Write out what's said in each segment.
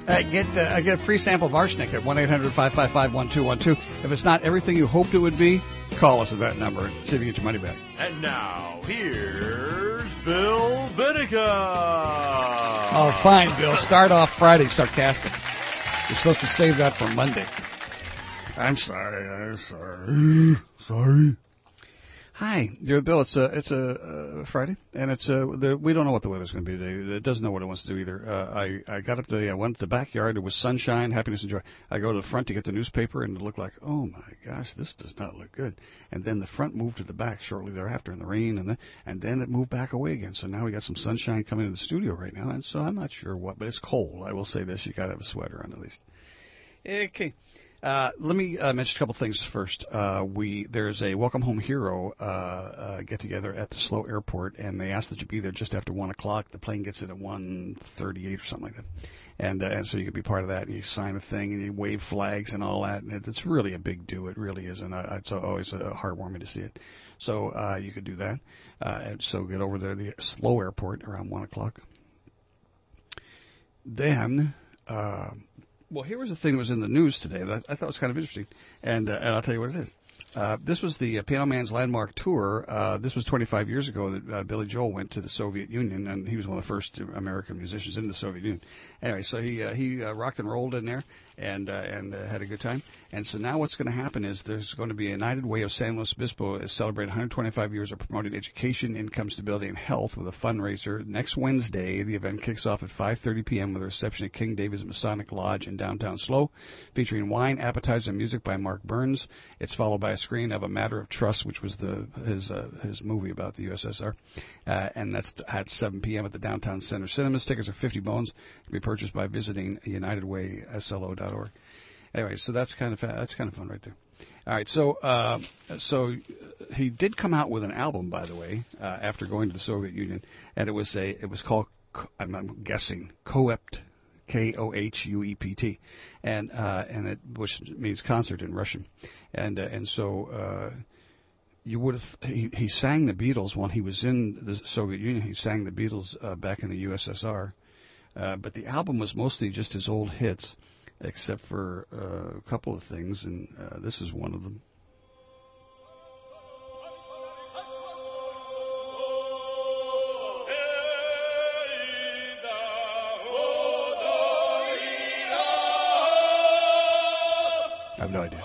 I get a free sample of arsenic at 1-800-555-1212. If it's not everything you hoped it would be, call us at that number and see if you get your money back. And now, here's Bill Vinica. Oh, fine, Bill. Start off Friday sarcastic. You're supposed to save that for Monday. I'm sorry. Sorry. Hi, dear Bill. It's a Friday, and we don't know what the weather's going to be today. It doesn't know what it wants to do either. I got up today. I went to the backyard. It was sunshine, happiness, and joy. I go to the front to get the newspaper, and it looked like, oh my gosh, this does not look good. And then the front moved to the back shortly thereafter in the rain, and then it moved back away again. So now we got some sunshine coming into the studio right now, and so I'm not sure what, but it's cold. I will say this: you got to have a sweater on at least. Okay. Let me mention a couple things first. There's a Welcome Home Hero get-together at the SLO Airport, and they ask that you be there just after 1 o'clock. The plane gets in at 1:38 or something like that. And so you can be part of that, and you sign a thing, and you wave flags and all that. And it's really a big do. It really is, and it's always heartwarming to see it. So you could do that. And so get over there to the SLO Airport around 1 o'clock. Then... well, here was the thing that was in the news today that I thought was kind of interesting, and I'll tell you what it is. This was the Piano Man's landmark tour. This was 25 years ago that Billy Joel went to the Soviet Union, and he was one of the first American musicians in the Soviet Union. Anyway, so he rocked and rolled in there and had a good time. And so now what's going to happen is there's going to be a United Way of San Luis Obispo is celebrating 125 years of promoting education, income stability, and health with a fundraiser. Next Wednesday, the event kicks off at 5:30 p.m. with a reception at King David's Masonic Lodge in downtown SLO, featuring wine, appetizers, and music by Mark Burns. It's followed by a screen of A Matter of Trust, which was his movie about the USSR, and that's at 7 p.m. at the Downtown Center Cinemas. Tickets are 50 bones. Can be purchased by visiting UnitedWaySLO.org. Anyway, so that's kind of fun right there. All right, so he did come out with an album, by the way, after going to the Soviet Union, and it was called, I'm guessing, Kohept. Kohuept, and it which means concert in Russian, and so you would have he sang the Beatles when he was in the Soviet Union. He sang the Beatles back in the USSR, but the album was mostly just his old hits, except for a couple of things, and this is one of them. I have no idea.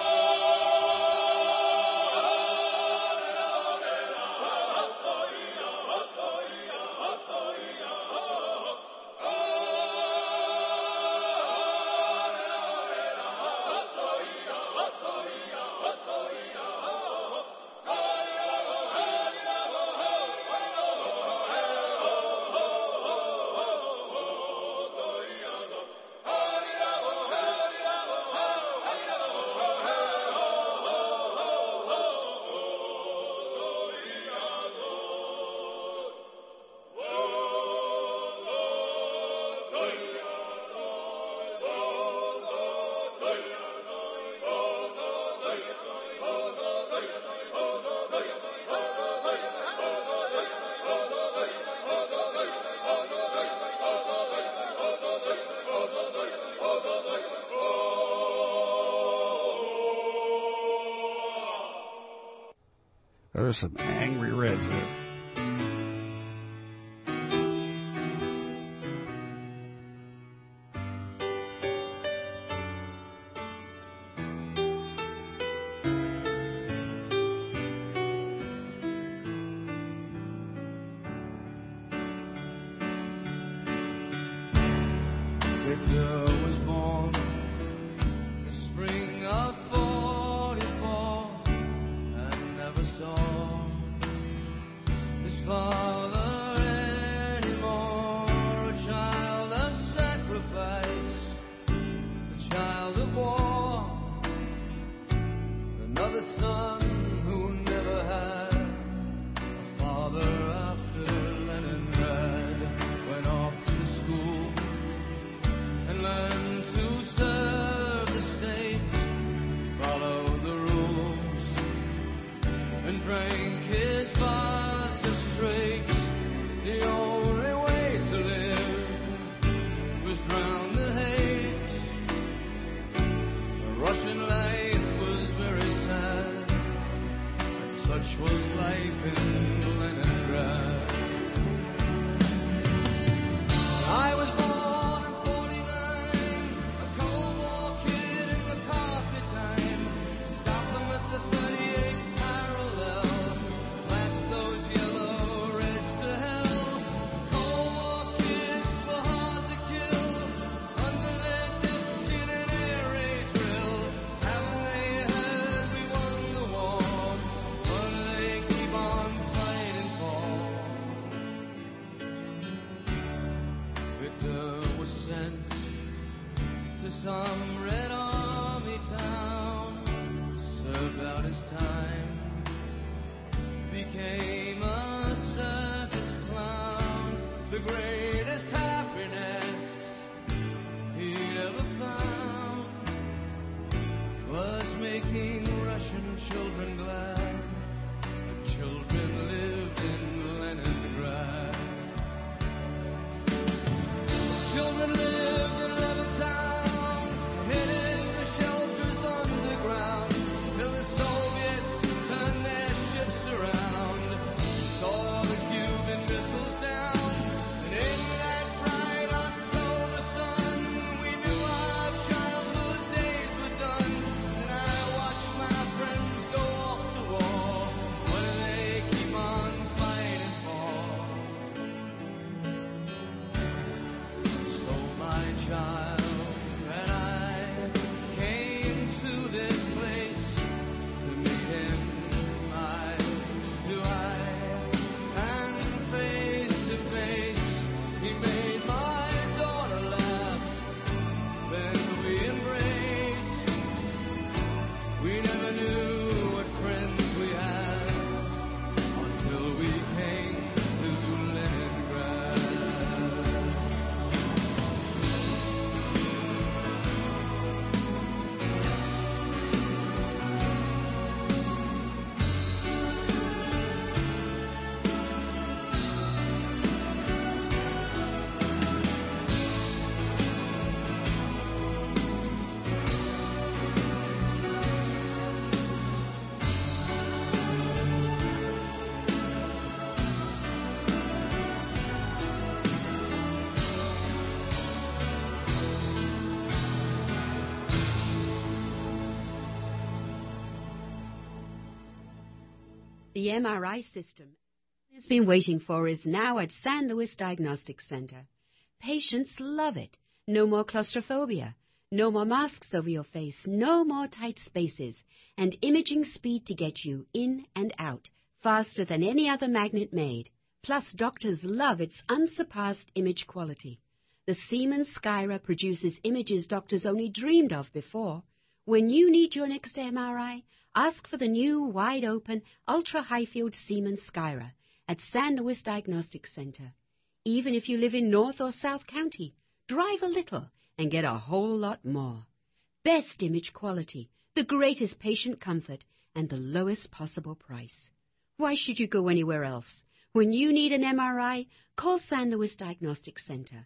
There's some angry Reds there. The MRI system has been waiting for is now at San Luis Diagnostic Center. Patients love it. No more claustrophobia. No more masks over your face. No more tight spaces. And imaging speed to get you in and out faster than any other magnet made. Plus, doctors love its unsurpassed image quality. The Siemens Skyra produces images doctors only dreamed of before. When you need your next MRI, ask for the new, wide-open, ultra-high-field Siemens Skyra at San Luis Diagnostic Center. Even if you live in North or South County, drive a little and get a whole lot more. Best image quality, the greatest patient comfort, and the lowest possible price. Why should you go anywhere else? When you need an MRI, call San Luis Diagnostic Center.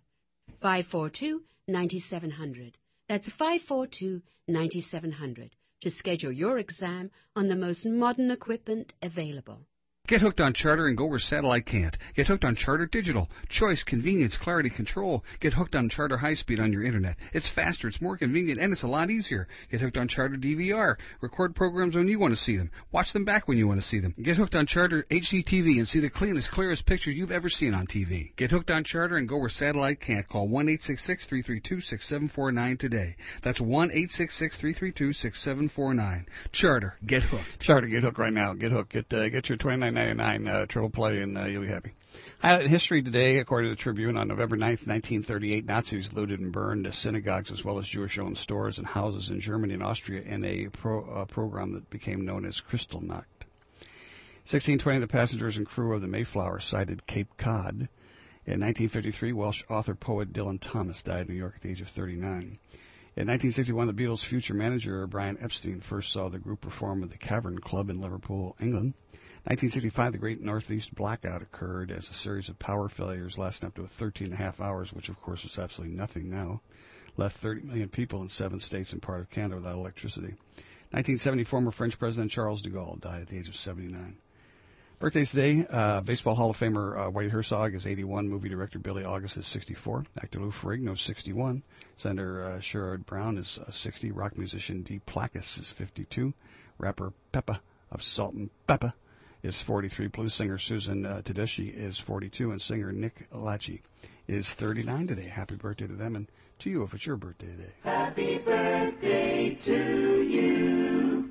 542-9700. That's 542-9700 to schedule your exam on the most modern equipment available. Get hooked on Charter and go where satellite can't. Get hooked on Charter Digital. Choice, convenience, clarity, control. Get hooked on Charter High Speed on your internet. It's faster, it's more convenient, and it's a lot easier. Get hooked on Charter DVR. Record programs when you want to see them. Watch them back when you want to see them. Get hooked on Charter HDTV and see the clearest pictures you've ever seen on TV. Get hooked on Charter and go where satellite can't. Call 1-866-332-6749 today. That's 1-866-332-6749. Charter, get hooked. Charter, get hooked right now. Get hooked. Get your $29.99 triple play, and you'll be happy. Highlight in history today, according to the Tribune, on November 9th, 1938, Nazis looted and burned synagogues as well as Jewish-owned stores and houses in Germany and Austria in a program that became known as Kristallnacht. 1620, the passengers and crew of the Mayflower sighted Cape Cod. In 1953, Welsh author poet Dylan Thomas died in New York at the age of 39. In 1961, the Beatles' future manager, Brian Epstein, first saw the group perform at the Cavern Club in Liverpool, England. 1965, the Great Northeast Blackout occurred as a series of power failures lasting up to 13.5 hours, which, of course, is absolutely nothing now. Left 30 million people in 7 states and part of Canada without electricity. 1970, former French President Charles de Gaulle died at the age of 79. Birthdays today, Baseball Hall of Famer Whitey Herzog is 81. Movie director Billy August is 64. Actor Lou Ferrigno is 61. Senator Sherrod Brown is 60. Rock musician Dee Plakis is 52. Rapper Peppa of Salt and Peppa is 43. Blues singer Susan Tedeschi is 42. And singer Nick Lachey is 39 today. Happy birthday to them and to you if it's your birthday today. Happy birthday to you.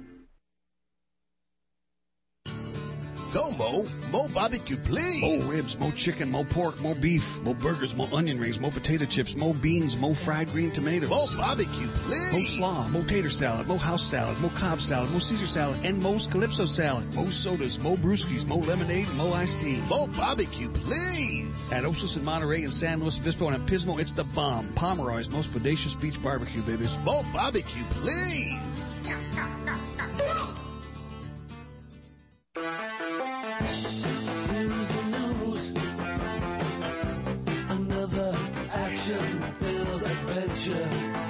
Go, Mo. Mo barbecue, please. Mo ribs, mo chicken, mo pork, mo beef, mo burgers, mo onion rings, mo potato chips, mo beans, mo fried green tomatoes. Mo barbecue, please. Mo slaw, mo tater salad, mo house salad, mo Cobb salad, mo Caesar salad, and mo's Calypso salad. Mo sodas, mo brewskis, mo lemonade, mo iced tea. Mo barbecue, please. At Osos in Monterey and San Luis Obispo and at Pismo, it's the bomb. Pomeroy's most bodacious beach barbecue, babies. Mo barbecue, please. Action-filled adventure.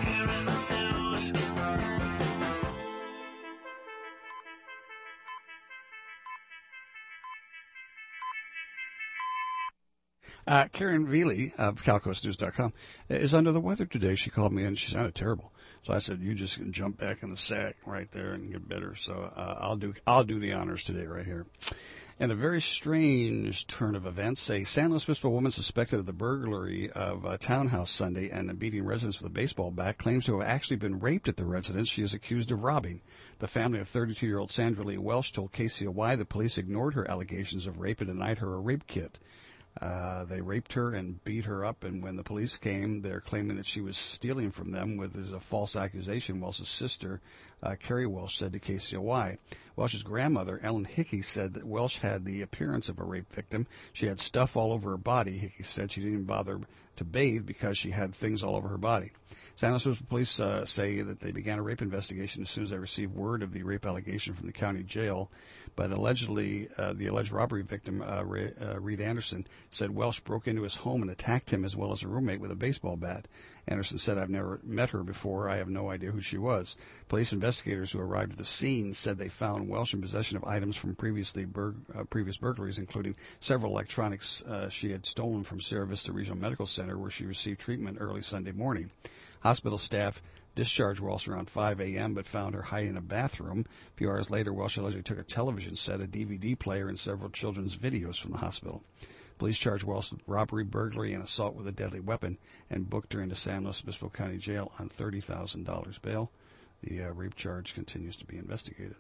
Karen Veely of CalcoastNews.com is under the weather today. She called me and she sounded terrible. So I said, "You just can jump back in the sack right there and get better." So I'll do the honors today right here. And a very strange turn of events. A San Luis Obispo woman suspected of the burglary of a townhouse Sunday and beating residents with a baseball bat claims to have actually been raped at the residence she is accused of robbing. The family of 32-year-old Sandra Lee Welsh told KCOY the police ignored her allegations of rape and denied her a rape kit. They raped her and beat her up, and when the police came, they're claiming that she was stealing from them with a false accusation. Welsh's sister, Carrie Welsh, said to KCOY. Welsh's grandmother, Ellen Hickey, said that Welsh had the appearance of a rape victim. She had stuff all over her body. Hickey said she didn't even bother to bathe because she had things all over her body. San Luis Obispo police say that they began a rape investigation as soon as they received word of the rape allegation from the county jail. But allegedly, the alleged robbery victim, Reed Anderson, said Welsh broke into his home and attacked him as well as a roommate with a baseball bat. Anderson said, "I've never met her before. I have no idea who she was." Police investigators who arrived at the scene said they found Welsh in possession of items from previous burglaries, including several electronics she had stolen from Sierra Vista Regional Medical Center, where she received treatment early Sunday morning. Hospital staff Discharged Walsh around 5 a.m., but found her hiding in a bathroom. A few hours later, Walsh allegedly took a television set, a DVD player, and several children's videos from the hospital. Police charged Walsh with robbery, burglary, and assault with a deadly weapon and booked her into San Luis Obispo County Jail on $30,000 bail. The rape charge continues to be investigated.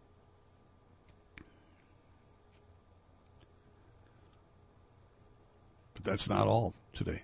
But that's not all today.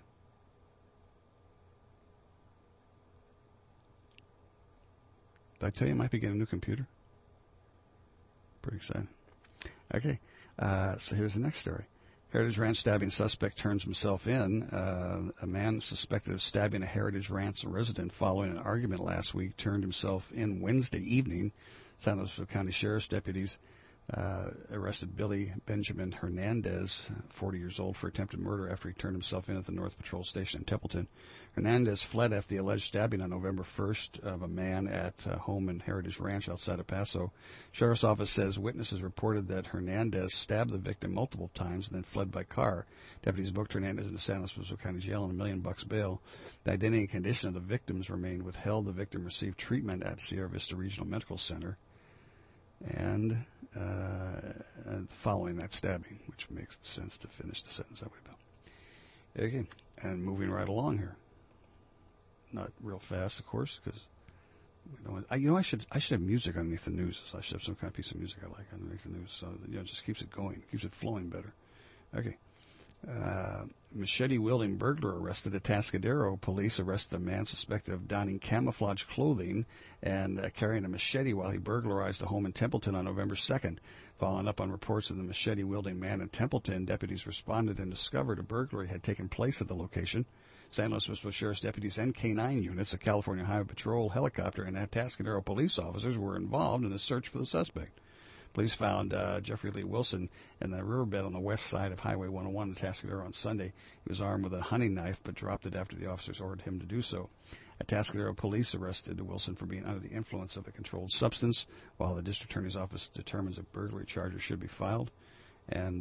Did I tell you I might be getting a new computer? Pretty exciting. Okay, so here's the next story. Heritage Ranch stabbing suspect turns himself in. A man suspected of stabbing a Heritage Ranch resident following an argument last week turned himself in Wednesday evening. San Luis County Sheriff's deputies arrested Billy Benjamin Hernandez, 40 years old, for attempted murder after he turned himself in at the North Patrol Station in Templeton. Hernandez fled after the alleged stabbing on November 1st of a man at home in Heritage Ranch outside of Paso. Sheriff's office says witnesses reported that Hernandez stabbed the victim multiple times and then fled by car. Deputies booked Hernandez into San Luis Obispo County Jail on $1 million bail. The identity and condition of the victims remained withheld. The victim received treatment at Sierra Vista Regional Medical Center. And following that stabbing, which makes sense to finish the sentence that way, Bill. Okay, and moving right along here. Not real fast, of course, because I should have music underneath the news. So I should have some kind of piece of music I like underneath the news, so that, it just keeps it going, keeps it flowing better. Okay. Machete-wielding burglar arrested at Atascadero. Police arrested a man suspected of donning camouflage clothing and carrying a machete while he burglarized a home in Templeton on November 2nd. Following up on reports of the machete-wielding man in Templeton, deputies responded and discovered a burglary had taken place at the location. San Luis Obispo Sheriff's deputies and K-9 units, a California Highway Patrol helicopter, and Atascadero police officers were involved in the search for the suspect. Police found Jeffrey Lee Wilson in the riverbed on the west side of Highway 101 in Atascadero on Sunday. He was armed with a hunting knife but dropped it after the officers ordered him to do so. Atascadero police arrested Wilson for being under the influence of a controlled substance, while the district attorney's office determines if burglary charges should be filed. And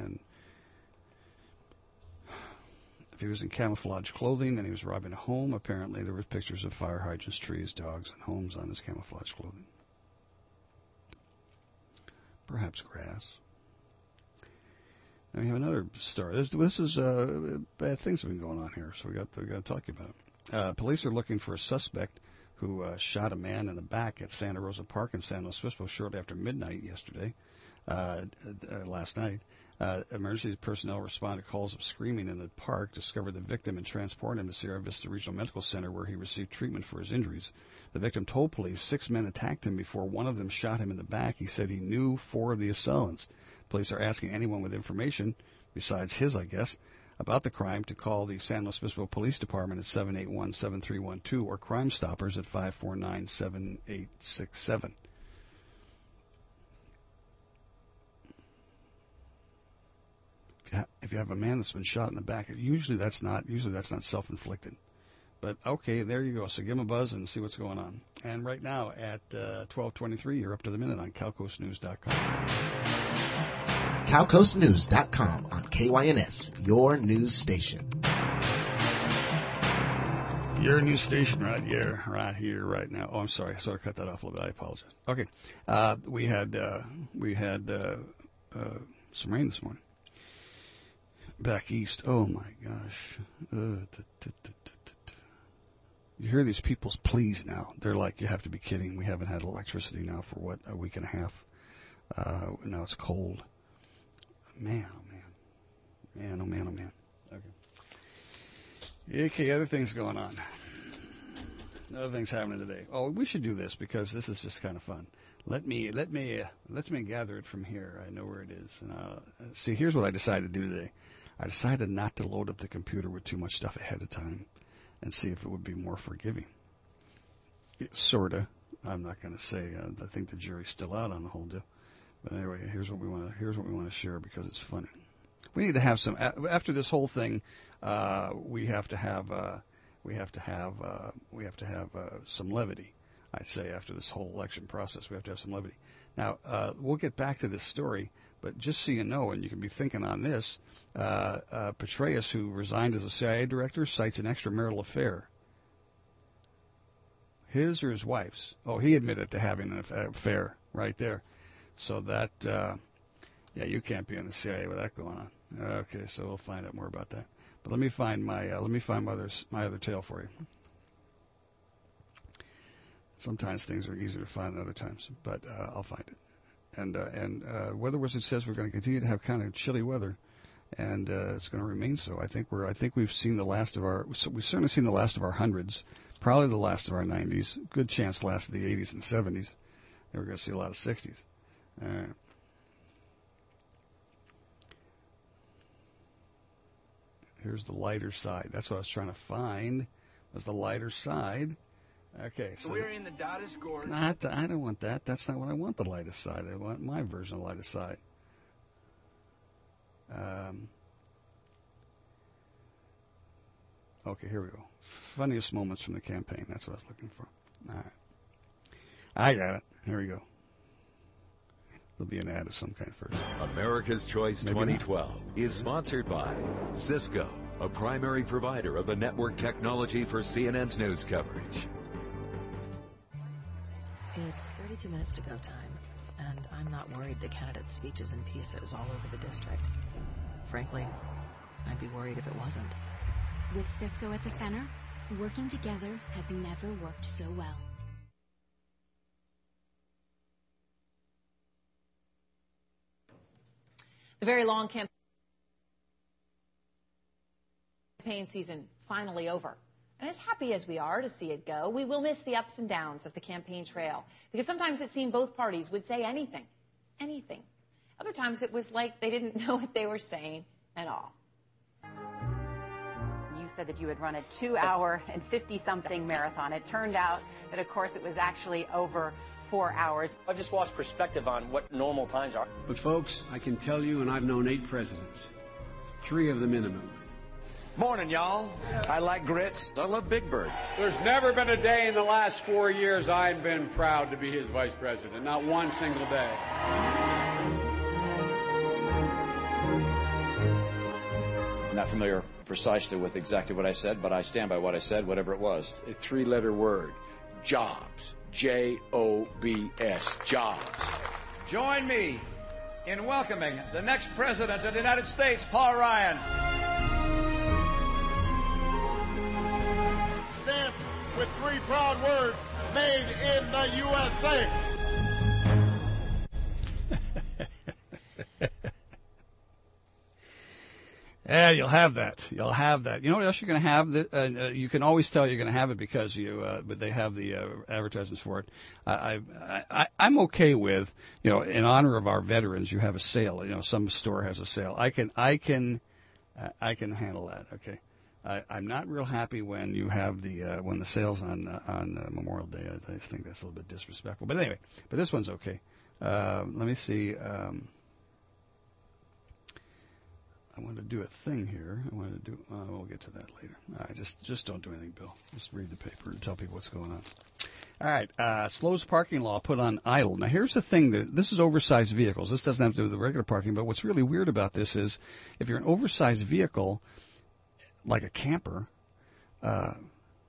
if he was in camouflage clothing and he was robbing a home, apparently there were pictures of fire hydrants, trees, dogs, and homes on his camouflage clothing. Perhaps grass. Now we have another story. This is bad things have been going on here, so we got to talk about it. Police are looking for a suspect who shot a man in the back at Santa Rosa Park in San Luis Obispo shortly after midnight yesterday, last night. Emergency personnel responded to calls of screaming in the park, discovered the victim, and transported him to Sierra Vista Regional Medical Center, where he received treatment for his injuries. The victim told police 6 men attacked him before one of them shot him in the back. He said he knew 4 of the assailants. Police are asking anyone with information, besides his, I guess, about the crime to call the San Luis Obispo Police Department at 781-7312 or Crime Stoppers at 549-7867. If you have a man that's been shot in the back, usually that's not self-inflicted. But okay, there you go. So give him a buzz and see what's going on. And right now at 12:23, you're up to the minute on CalcoastNews.com. CalcoastNews.com on KYNS, your news station. Your news station right here, right now. Oh, I'm sorry. I sort of cut that off a little bit. I apologize. Okay, we had some rain this morning. Back east. Oh my gosh. You hear these people's pleas now. They're like, you have to be kidding. We haven't had electricity now for, a week and a half. Now it's cold. Man, oh man. Man, oh man, oh man. Okay, other things going on. Other things happening today. Oh, we should do this because this is just kind of fun. Let me gather it from here. I know where it is. And see, here's what I decided to do today. I decided not to load up the computer with too much stuff ahead of time and see if it would be more forgiving. Sorta. I'm not going to say. I think the jury's still out on the whole deal. But anyway, here's what we want to share because it's funny. We need to have some after this whole thing. We have to have some levity. I'd say after this whole election process, we have to have some levity. Now we'll get back to this story, but just so you know, and you can be thinking on this, Petraeus, who resigned as a CIA director, cites an extramarital affair. His or his wife's? Oh, he admitted to having an affair right there. So that, yeah, you can't be in the CIA with that going on. Okay, so we'll find out more about that. But let me find my my other tale for you. Sometimes things are easier to find than other times, but I'll find it. And Weather Wizard says we're going to continue to have kind of chilly weather, and it's going to remain so. I think we've seen the last of our. We've certainly seen the last of our hundreds, probably the last of our 90s. Good chance last of the 80s and 70s. And we're going to see a lot of 60s. All right. Here's the lighter side. That's what I was trying to find. Was the lighter side. Okay, so we're in the Dottis Gorge. I don't want that. That's not what I want, the lightest side. I want my version of the lightest side. Okay, here we go. Funniest moments from the campaign. That's what I was looking for. All right. I got it. Here we go. There'll be an ad of some kind first. America's Choice 2012 is sponsored by Cisco, a primary provider of the network technology for CNN's news coverage. It's 32 minutes to go time, and I'm not worried the candidate's speech is in pieces all over the district. Frankly, I'd be worried if it wasn't. With Cisco at the center, working together has never worked so well. The very long campaign season finally over. And as happy as we are to see it go, we will miss the ups and downs of the campaign trail. Because sometimes it seemed both parties would say anything. Anything. Other times it was like they didn't know what they were saying at all. You said that you had run a 2-hour and 50-something marathon. It turned out that, of course, it was actually over 4 hours. I've just lost perspective on what normal times are. But folks, I can tell you, and I've known 8 presidents, 3 of the minimum. Morning, y'all. I like grits. I love Big Bird. There's never been a day in the last 4 years I've been proud to be his vice president. Not one single day. I'm not familiar precisely with exactly what I said, but I stand by what I said, whatever it was. A 3-letter word. Jobs. J-O-B-S. Jobs. Join me in welcoming the next President of the United States, Paul Ryan. Stamped with 3 proud words, made in the USA. Yeah, you'll have that. You'll have that. You know what else you're going to have? You can always tell you're going to have it because but they have the advertisements for it. I'm okay with, in honor of our veterans, you have a sale. Some store has a sale. I can handle that. Okay. I'm not real happy when you have when the sale's on Memorial Day. I just think that's a little bit disrespectful. But anyway, this one's okay. Let me see. I want to do a thing here. We'll get to that later. All right, just don't do anything, Bill. Just read the paper and tell people what's going on. All right, Slow's parking law put on idle. Now, here's the thing. This is oversized vehicles. This doesn't have to do with the regular parking, but what's really weird about this is if you're an oversized vehicle, like a camper, and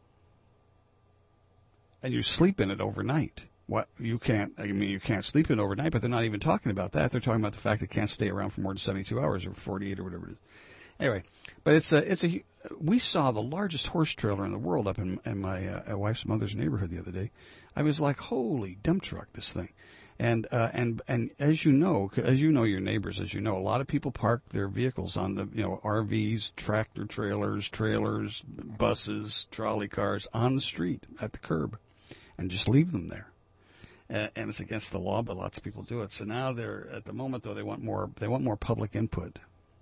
you sleep in it overnight, you can't sleep in overnight, but they're not even talking about that. They're talking about the fact that it can't stay around for more than 72 hours or 48 or whatever it is. Anyway, but we saw the largest horse trailer in the world up in my wife's mother's neighborhood the other day. I was like, holy dump truck, this thing. And as you know your neighbors, a lot of people park their vehicles on the RVs, tractor trailers, buses, trolley cars on the street at the curb, and just leave them there. And it's against the law, but lots of people do it. So now at the moment, though, they want more public input.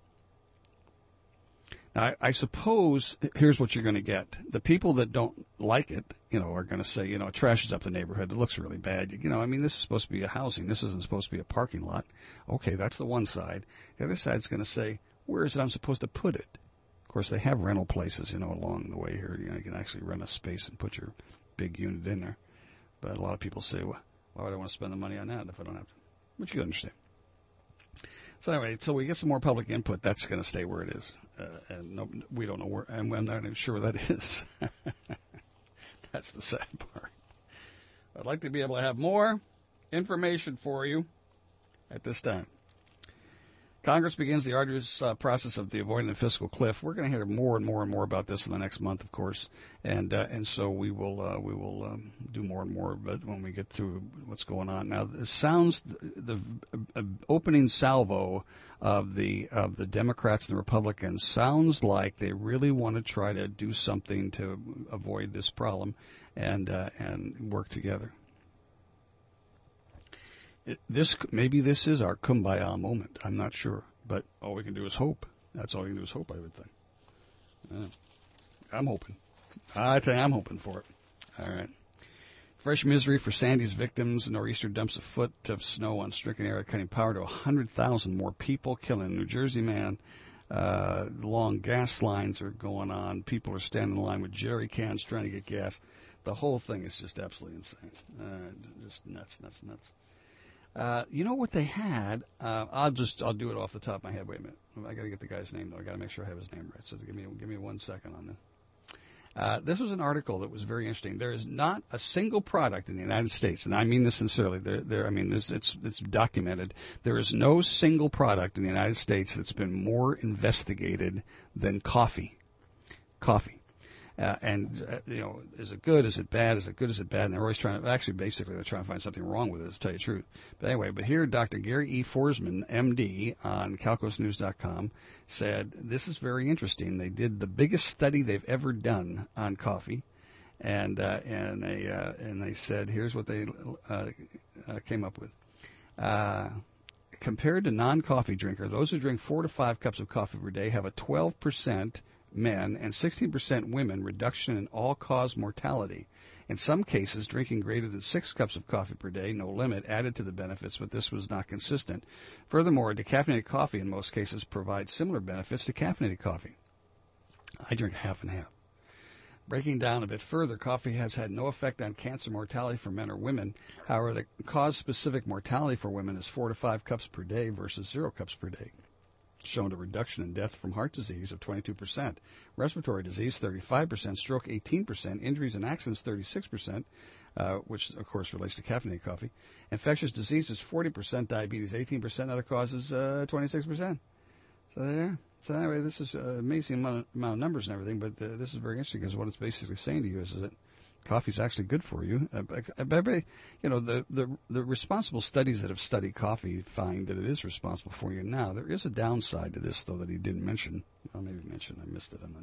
Now, I suppose here's what you're going to get. The people that don't like it, are going to say, it trashes up the neighborhood. It looks really bad. This is supposed to be a housing. This isn't supposed to be a parking lot. Okay, that's the one side. The other side's going to say, where is it I'm supposed to put it? Of course, they have rental places, along the way here. You can actually rent a space and put your big unit in there. But a lot of people say, well, why would I want to spend the money on that if I don't have to? Which you understand. So anyway, we get some more public input. That's going to stay where it is. We don't know where, and we're not even sure where that is. That's the sad part. I'd like to be able to have more information for you at this time. Congress begins the arduous process of the avoiding the fiscal cliff. We're going to hear more and more and more about this in the next month, of course, and so we will do more and more. But when we get to what's going on now, it sounds the opening salvo of the Democrats and the Republicans sounds like they really want to try to do something to avoid this problem and work together. Maybe this is our kumbaya moment. I'm not sure, but all we can do is hope. That's all we can do is hope, I would think. I'm hoping. I tell you, I'm hoping for it. All right. Fresh misery for Sandy's victims. A nor'easter dumps a foot of snow on stricken area, cutting power to 100,000 more people, killing a New Jersey man. Long gas lines are going on. People are standing in line with jerry cans trying to get gas. The whole thing is just absolutely insane. Just nuts. You know what they had? I'll do it off the top of my head. Wait a minute. I got to get the guy's name, though. I got to make sure I have his name right. So give me 1 second on this. This was an article that was very interesting. There is not a single product in the United States, and I mean this sincerely. It's documented. There is no single product in the United States that's been more investigated than coffee. Is it good? Is it bad? Is it good? Is it bad? And they're always trying to, they're trying to find something wrong with it, to tell you the truth. But anyway, here Dr. Gary E. Forsman, MD, on CalcosNews.com said, this is very interesting. They did the biggest study they've ever done on coffee, and they said, here's what they came up with. Compared to non-coffee drinker, those who drink 4 to 5 cups of coffee per day have a 12% men and 16% women reduction in all-cause mortality. In some cases, drinking greater than 6 cups of coffee per day, no limit, added to the benefits, but this was not consistent. Furthermore, decaffeinated coffee in most cases provides similar benefits to caffeinated coffee. I drink half and half. Breaking down a bit further, coffee has had no effect on cancer mortality for men or women. However, the cause-specific mortality for women is 4 to 5 cups per day versus 0 cups per day. Shown a reduction in death from heart disease of 22%, respiratory disease 35%, stroke 18%, injuries and accidents 36%, which of course relates to caffeinated coffee. Infectious diseases 40%, diabetes 18%, other causes 26%. So there. So anyway, this is an amazing amount of numbers and everything, but this is very interesting because what it's basically saying to you is that coffee is actually good for you. The responsible studies that have studied coffee find that it is responsible for you. Now, there is a downside to this, though, that he didn't mention. Well, maybe he mentioned. I missed it. I'm not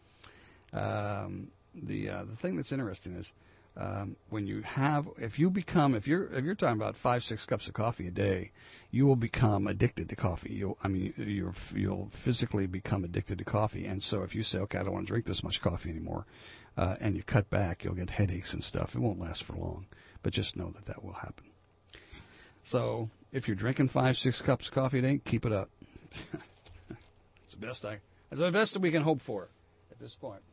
sure. The thing that's interesting is when you have, if you're talking about 5-6 cups of coffee a day, you will become addicted to coffee. You'll physically become addicted to coffee. And so if you say, okay, I don't want to drink this much coffee anymore, and you cut back, you'll get headaches and stuff. It won't last for long, but just know that will happen. So if you're drinking 5-6 cups of coffee a day, keep it up. That's the best that we can hope for at this point.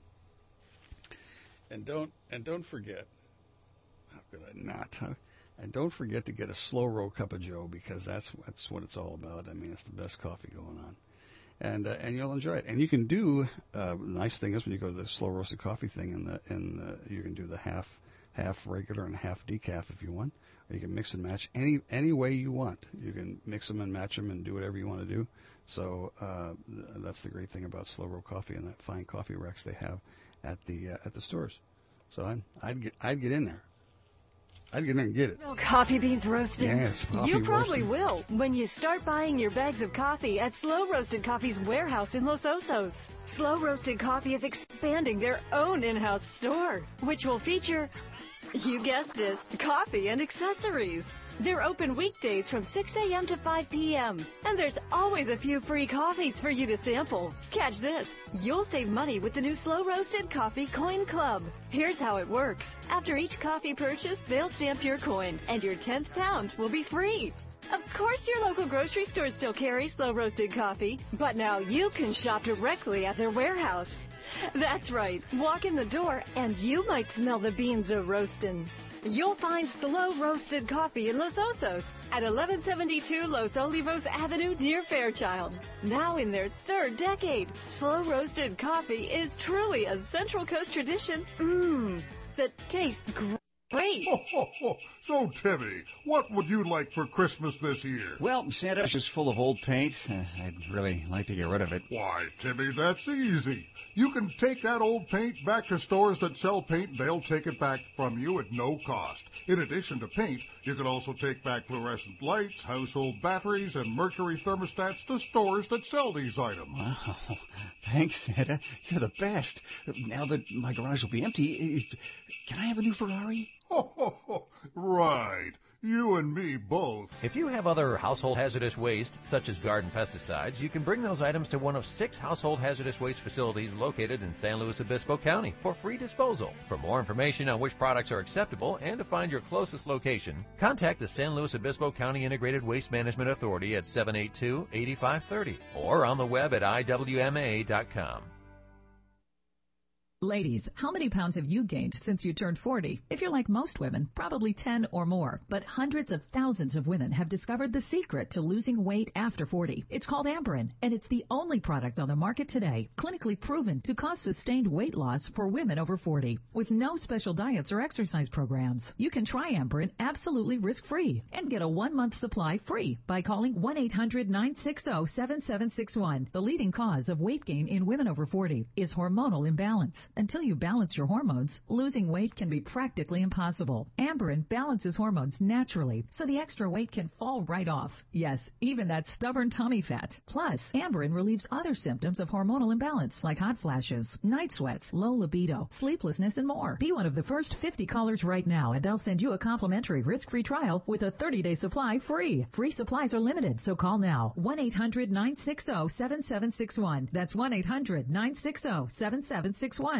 And don't forget, how could I not? And don't forget to get a slow roll cup of Joe, because that's what it's all about. I mean, it's the best coffee going on. And you'll enjoy it. And you can do the nice thing is when you go to the slow roasted coffee thing, you can do the half regular and half decaf if you want, or you can mix and match any way you want. You can mix them and match them and do whatever you want to do. So that's the great thing about slow roll coffee and that fine coffee racks they have at the stores. So I'd get in there. I'd get in there and get it. Real coffee beans roasted? Yes, coffee You probably roasted. will when you start buying your bags of coffee at Slow Roasted Coffee's warehouse in Los Osos. Slow Roasted Coffee is expanding their own in-house store, which will feature, you guessed it, coffee and accessories. They're open weekdays from 6 a.m. to 5 p.m. And there's always a few free coffees for you to sample. Catch this. You'll save money with the new Slow Roasted Coffee Coin Club. Here's how it works. After each coffee purchase, they'll stamp your coin, and your 10th pound will be free. Of course your local grocery stores still carry Slow Roasted Coffee, but now you can shop directly at their warehouse. That's right. Walk in the door, and you might smell the beans a-roastin'. You'll find Slow Roasted Coffee in Los Osos at 1172 Los Olivos Avenue near Fairchild. Now in their 3rd decade, Slow Roasted Coffee is truly a Central Coast tradition that tastes great. free. So, Timmy, what would you like for Christmas this year? Well, Santa's just full of old paint. I'd really like to get rid of it. Why, Timmy, that's easy. You can take that old paint back to stores that sell paint. They'll take it back from you at no cost. In addition to paint, you can also take back fluorescent lights, household batteries, and Mercury thermostats to stores that sell these items. Wow. Thanks, Santa. You're the best. Now that my garage will be empty, can I have a new Ferrari? Right. You and me both. If you have other household hazardous waste, such as garden pesticides, you can bring those items to one of 6 household hazardous waste facilities located in San Luis Obispo County for free disposal. For more information on which products are acceptable and to find your closest location, contact the San Luis Obispo County Integrated Waste Management Authority at 782-8530 or on the web at iwma.com. Ladies, how many pounds have you gained since you turned 40? If you're like most women, probably 10 or more. But hundreds of thousands of women have discovered the secret to losing weight after 40. It's called Amberen, and it's the only product on the market today clinically proven to cause sustained weight loss for women over 40 with no special diets or exercise programs. You can try Amberen absolutely risk-free and get a 1-month supply free by calling 1-800-960-7761. The leading cause of weight gain in women over 40 is hormonal imbalance. Until you balance your hormones, losing weight can be practically impossible. Amberen balances hormones naturally, so the extra weight can fall right off. Yes, even that stubborn tummy fat. Plus, Amberen relieves other symptoms of hormonal imbalance like hot flashes, night sweats, low libido, sleeplessness, and more. Be one of the first 50 callers right now, and they'll send you a complimentary risk-free trial with a 30-day supply free. Free supplies are limited, so call now. 1-800-960-7761. That's 1-800-960-7761.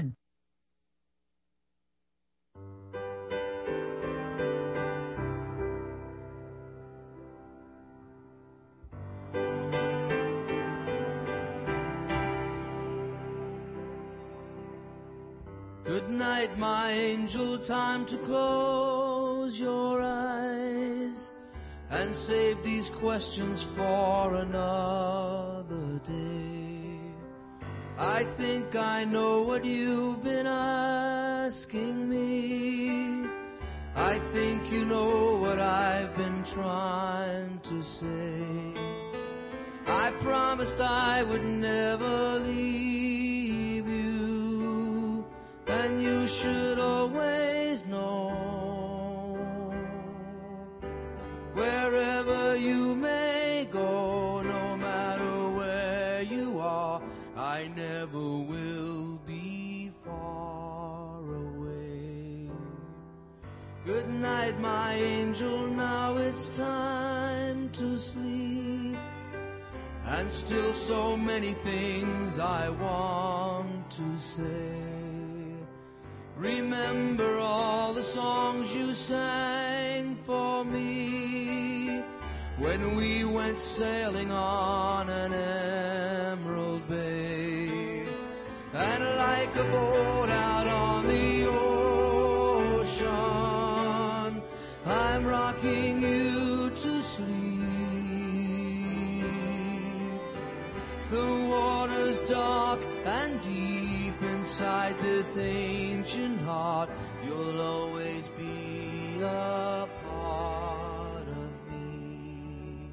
Good night, my angel, time to close your eyes and save these questions for another day. I think I know what you've been asking me. I think you know what I've been trying to say. I promised I would never leave you, and you should always know. Wherever you may go, no matter where you are, I never will be far away. Good night, my angel, now it's time to sleep. And still so many things I want to say. Remember all the songs you sang for me when we went sailing on an emerald bay. And like a boat out on the ocean, I'm rocking you to sleep. The water's dark and deep inside this ancient heart. You'll always be a part of me.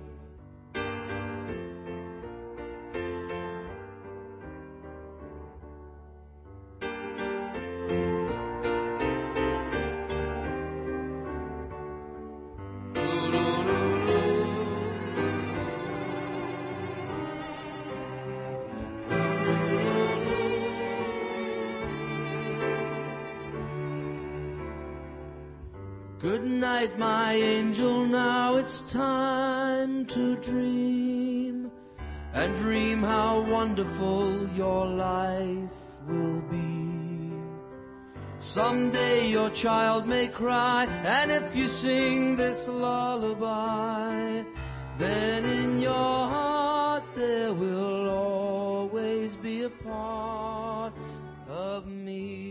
Good night, my angel, now it's time to dream, and dream how wonderful your life will be. Someday your child may cry, and if you sing this lullaby, then in your heart there will always be a part of me.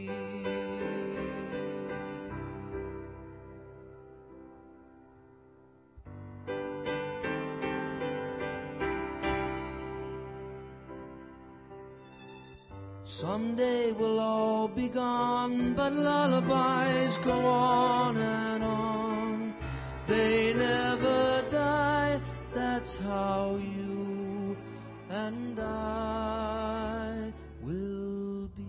Someday we'll all be gone, but lullabies go on and on. They never die, that's how you and I will be.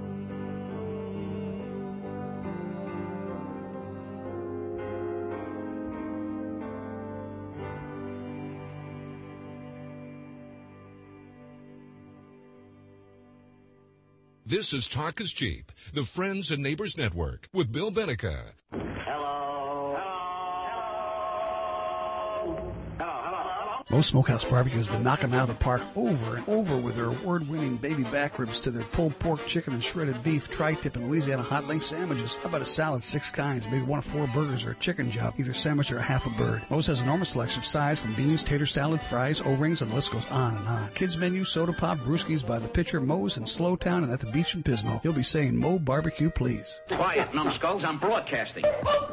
This is Talk is Cheap, the Friends and Neighbors Network with Bill Benica. Most Smokehouse Barbecue has been knocking them out of the park over and over with their award-winning baby back ribs to their pulled pork, chicken, and shredded beef, tri-tip, and Louisiana hot link sandwiches. How about a salad, 6 kinds, maybe 1 of 4 burgers, or a chicken job, either sandwich or a half a bird. Moe's has an enormous selection of sides from beans, tater salad, fries, O-rings, and the list goes on and on. Kids menu, soda pop, brewskis by the pitcher, Moe's in Slowtown and at the beach in Pismo. You'll be saying, Moe Barbecue, please. Quiet, numbskulls, I'm broadcasting.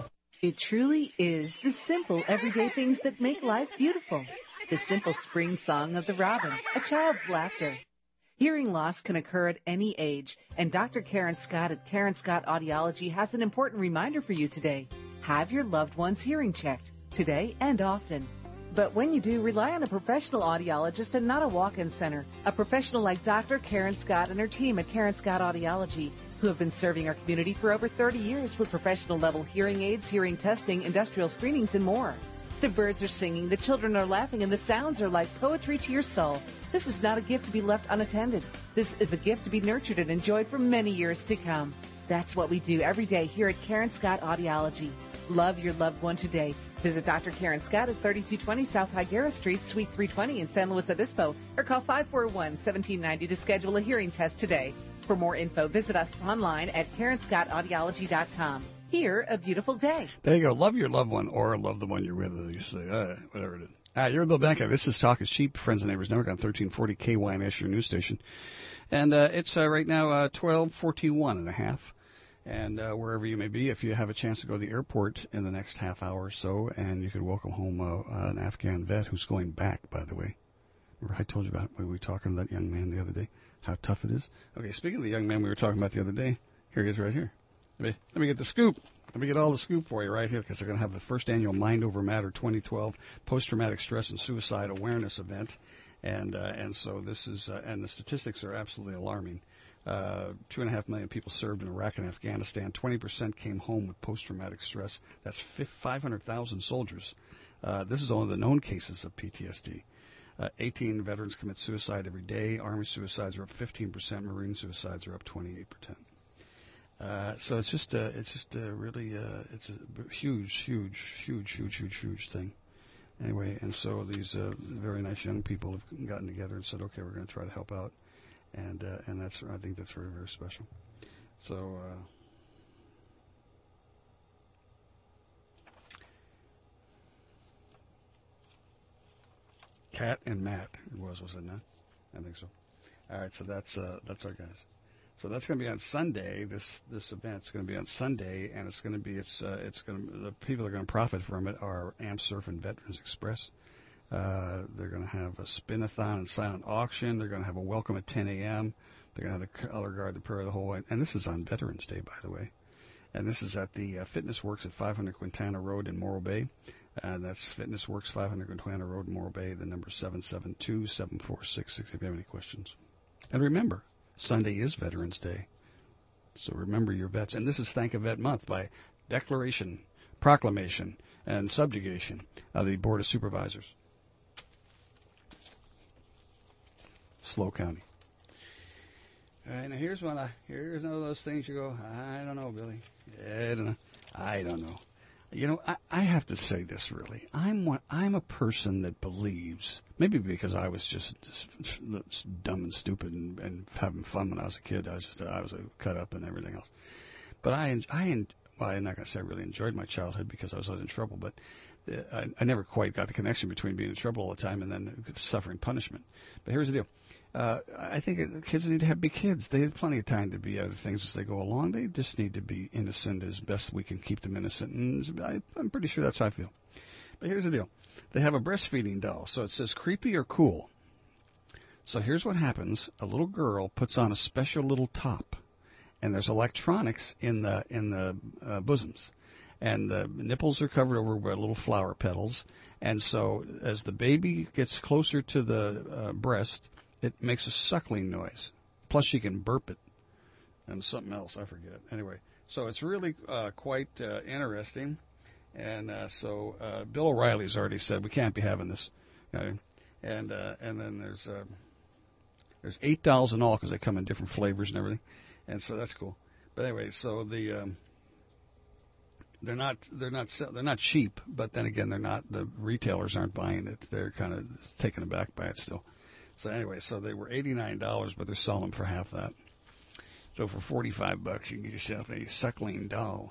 It truly is the simple, everyday things that make life beautiful. The simple spring song of the robin, a child's laughter. Hearing loss can occur at any age, and Dr. Karen Scott at Karen Scott Audiology has an important reminder for you today. Have your loved one's hearing checked, today and often. But when you do, rely on a professional audiologist and not a walk-in center. A professional like Dr. Karen Scott and her team at Karen Scott Audiology, who have been serving our community for over 30 years with professional-level hearing aids, hearing testing, industrial screenings, and more. The birds are singing, the children are laughing, and the sounds are like poetry to your soul. This is not a gift to be left unattended. This is a gift to be nurtured and enjoyed for many years to come. That's what we do every day here at Karen Scott Audiology. Love your loved one today. Visit Dr. Karen Scott at 3220 South Higuera Street, Suite 320 in San Luis Obispo, or call 541-1790 to schedule a hearing test today. For more info, visit us online at KarenScottAudiology.com. Here, a beautiful day. There you go. Love your loved one or love the one you're with, as you say. Whatever it is. You're Bill Benica. This is Talk is Cheap, Friends and Neighbors Network on 1340 KYNS, your news station. And it's right now 12:41 and a half. And wherever you may be, if you have a chance to go to the airport in the next half hour or so, and you could welcome home an Afghan vet who's going back, by the way. Remember I told you about, we were talking to that young man the other day, how tough it is? Okay, speaking of the young man we were talking about the other day, here he is right here. Let me get the scoop. Let me get all the scoop for you right here, because they're going to have the first annual Mind Over Matter 2012 Post-Traumatic Stress and Suicide Awareness event. And so this is, and the statistics are absolutely alarming. 2.5 million people served in Iraq and Afghanistan. 20% came home with post-traumatic stress. That's 500,000 soldiers. This is only the known cases of PTSD. 18 veterans commit suicide every day. Army suicides are up 15%. Marine suicides are up 28%. So it's just really it's a huge thing. Anyway, and so these very nice young people have gotten together and said, okay, we're going to try to help out, and that's, I think that's very, very special. So Cat and Matt it was it not? I think so. All right, so that's our guys. So that's going to be on Sunday. This event's going to be on Sunday, and it's going to be the people that are going to profit from it are Amp Surf and Veterans Express. They're going to have a spin-a-thon and silent auction. They're going to have a welcome at 10 a.m. They're going to have the color guard, the prayer, the whole way. And this is on Veterans Day, by the way. And this is at the Fitness Works at 500 Quintana Road in Morro Bay. That's Fitness Works, 500 Quintana Road in Morro Bay. The number is 772-7466 if you have any questions. And remember, Sunday is Veterans Day. So remember your vets. And this is Thank a Vet Month by declaration, proclamation, and subjugation of the Board of Supervisors. Slow County. All right, now here's one of those things you go, I don't know, Billy. I don't know. You know, I have to say this really. I'm a person that believes, maybe because I was just dumb and stupid and having fun when I was a kid. I was a cut up and everything else. But I'm not going to say I really enjoyed my childhood because I was always in trouble, but I never quite got the connection between being in trouble all the time and then suffering punishment. But here's the deal. I think kids need to be kids. They have plenty of time to be other things as they go along. They just need to be innocent as best we can keep them innocent. And I'm pretty sure that's how I feel. But here's the deal. They have a breastfeeding doll. So it says creepy or cool. So here's what happens. A little girl puts on a special little top, and there's electronics in the bosoms. And the nipples are covered over by little flower petals. And so as the baby gets closer to the breast, it makes a suckling noise. Plus she can burp it. And something else, I forget. Anyway, so it's really quite interesting. And so Bill O'Reilly's already said we can't be having this. And then there's 8 dolls in all because they come in different flavors and everything. And so that's cool. But anyway, so they're not cheap, but then again the retailers aren't buying it. They're kind of taken aback by it still. So anyway, so they were $89, but they're selling them for half that. So for $45 you can get yourself a suckling doll.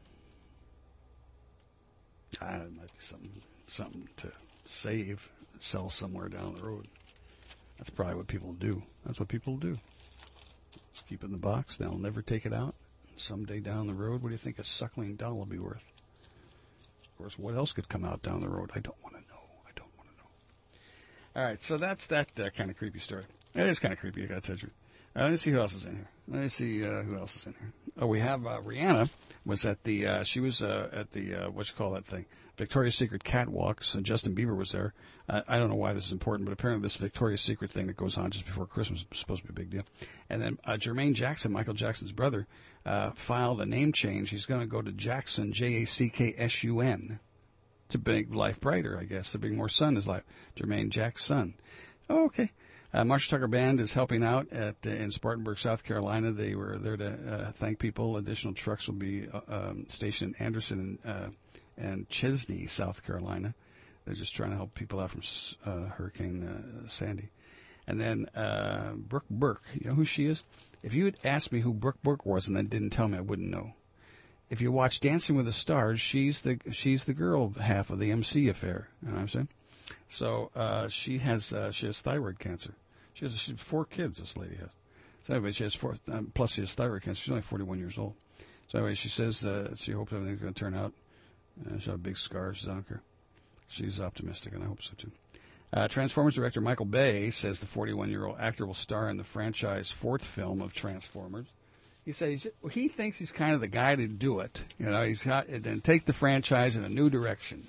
It might be something to save, sell somewhere down the road. That's probably what people do. That's what people do. Just keep it in the box. They'll never take it out. Someday down the road, what do you think a suckling doll will be worth? Of course, what else could come out down the road? I don't want to know. All right, so that's that kind of creepy story. It is kind of creepy, I got to tell you. Let me see who else is in here. Oh, we have Rihanna was at the she was at the what you call that thing, Victoria's Secret catwalk. So Justin Bieber was there. I don't know why this is important, but apparently this Victoria's Secret thing that goes on just before Christmas is supposed to be a big deal. And then Jermaine Jackson, Michael Jackson's brother, filed a name change. He's going to go to Jackson, Jacksun, to make life brighter, I guess, to bring more sun in his life. Jermaine Jackson. Oh, okay. Marshall Tucker Band is helping out in Spartanburg, South Carolina. They were there to thank people. Additional trucks will be stationed in Anderson and Chesney, South Carolina. They're just trying to help people out from Hurricane Sandy. And then Brooke Burke. You know who she is? If you had asked me who Brooke Burke was and then didn't tell me, I wouldn't know. If you watch Dancing with the Stars, she's the girl half of the MC affair. You know what I'm saying? So she has thyroid cancer. She has 4 kids. This lady has. So anyway, she has 4. Plus she has thyroid cancer. She's only 41 years old. So anyway, she says she hopes everything's going to turn out. She'll have big scars. She doesn't care. She's optimistic, and I hope so too. Transformers director Michael Bay says the 41-year-old actor will star in the franchise 4th film of Transformers. He says he thinks he's kind of the guy to do it. You know, he's got and take the franchise in a new direction.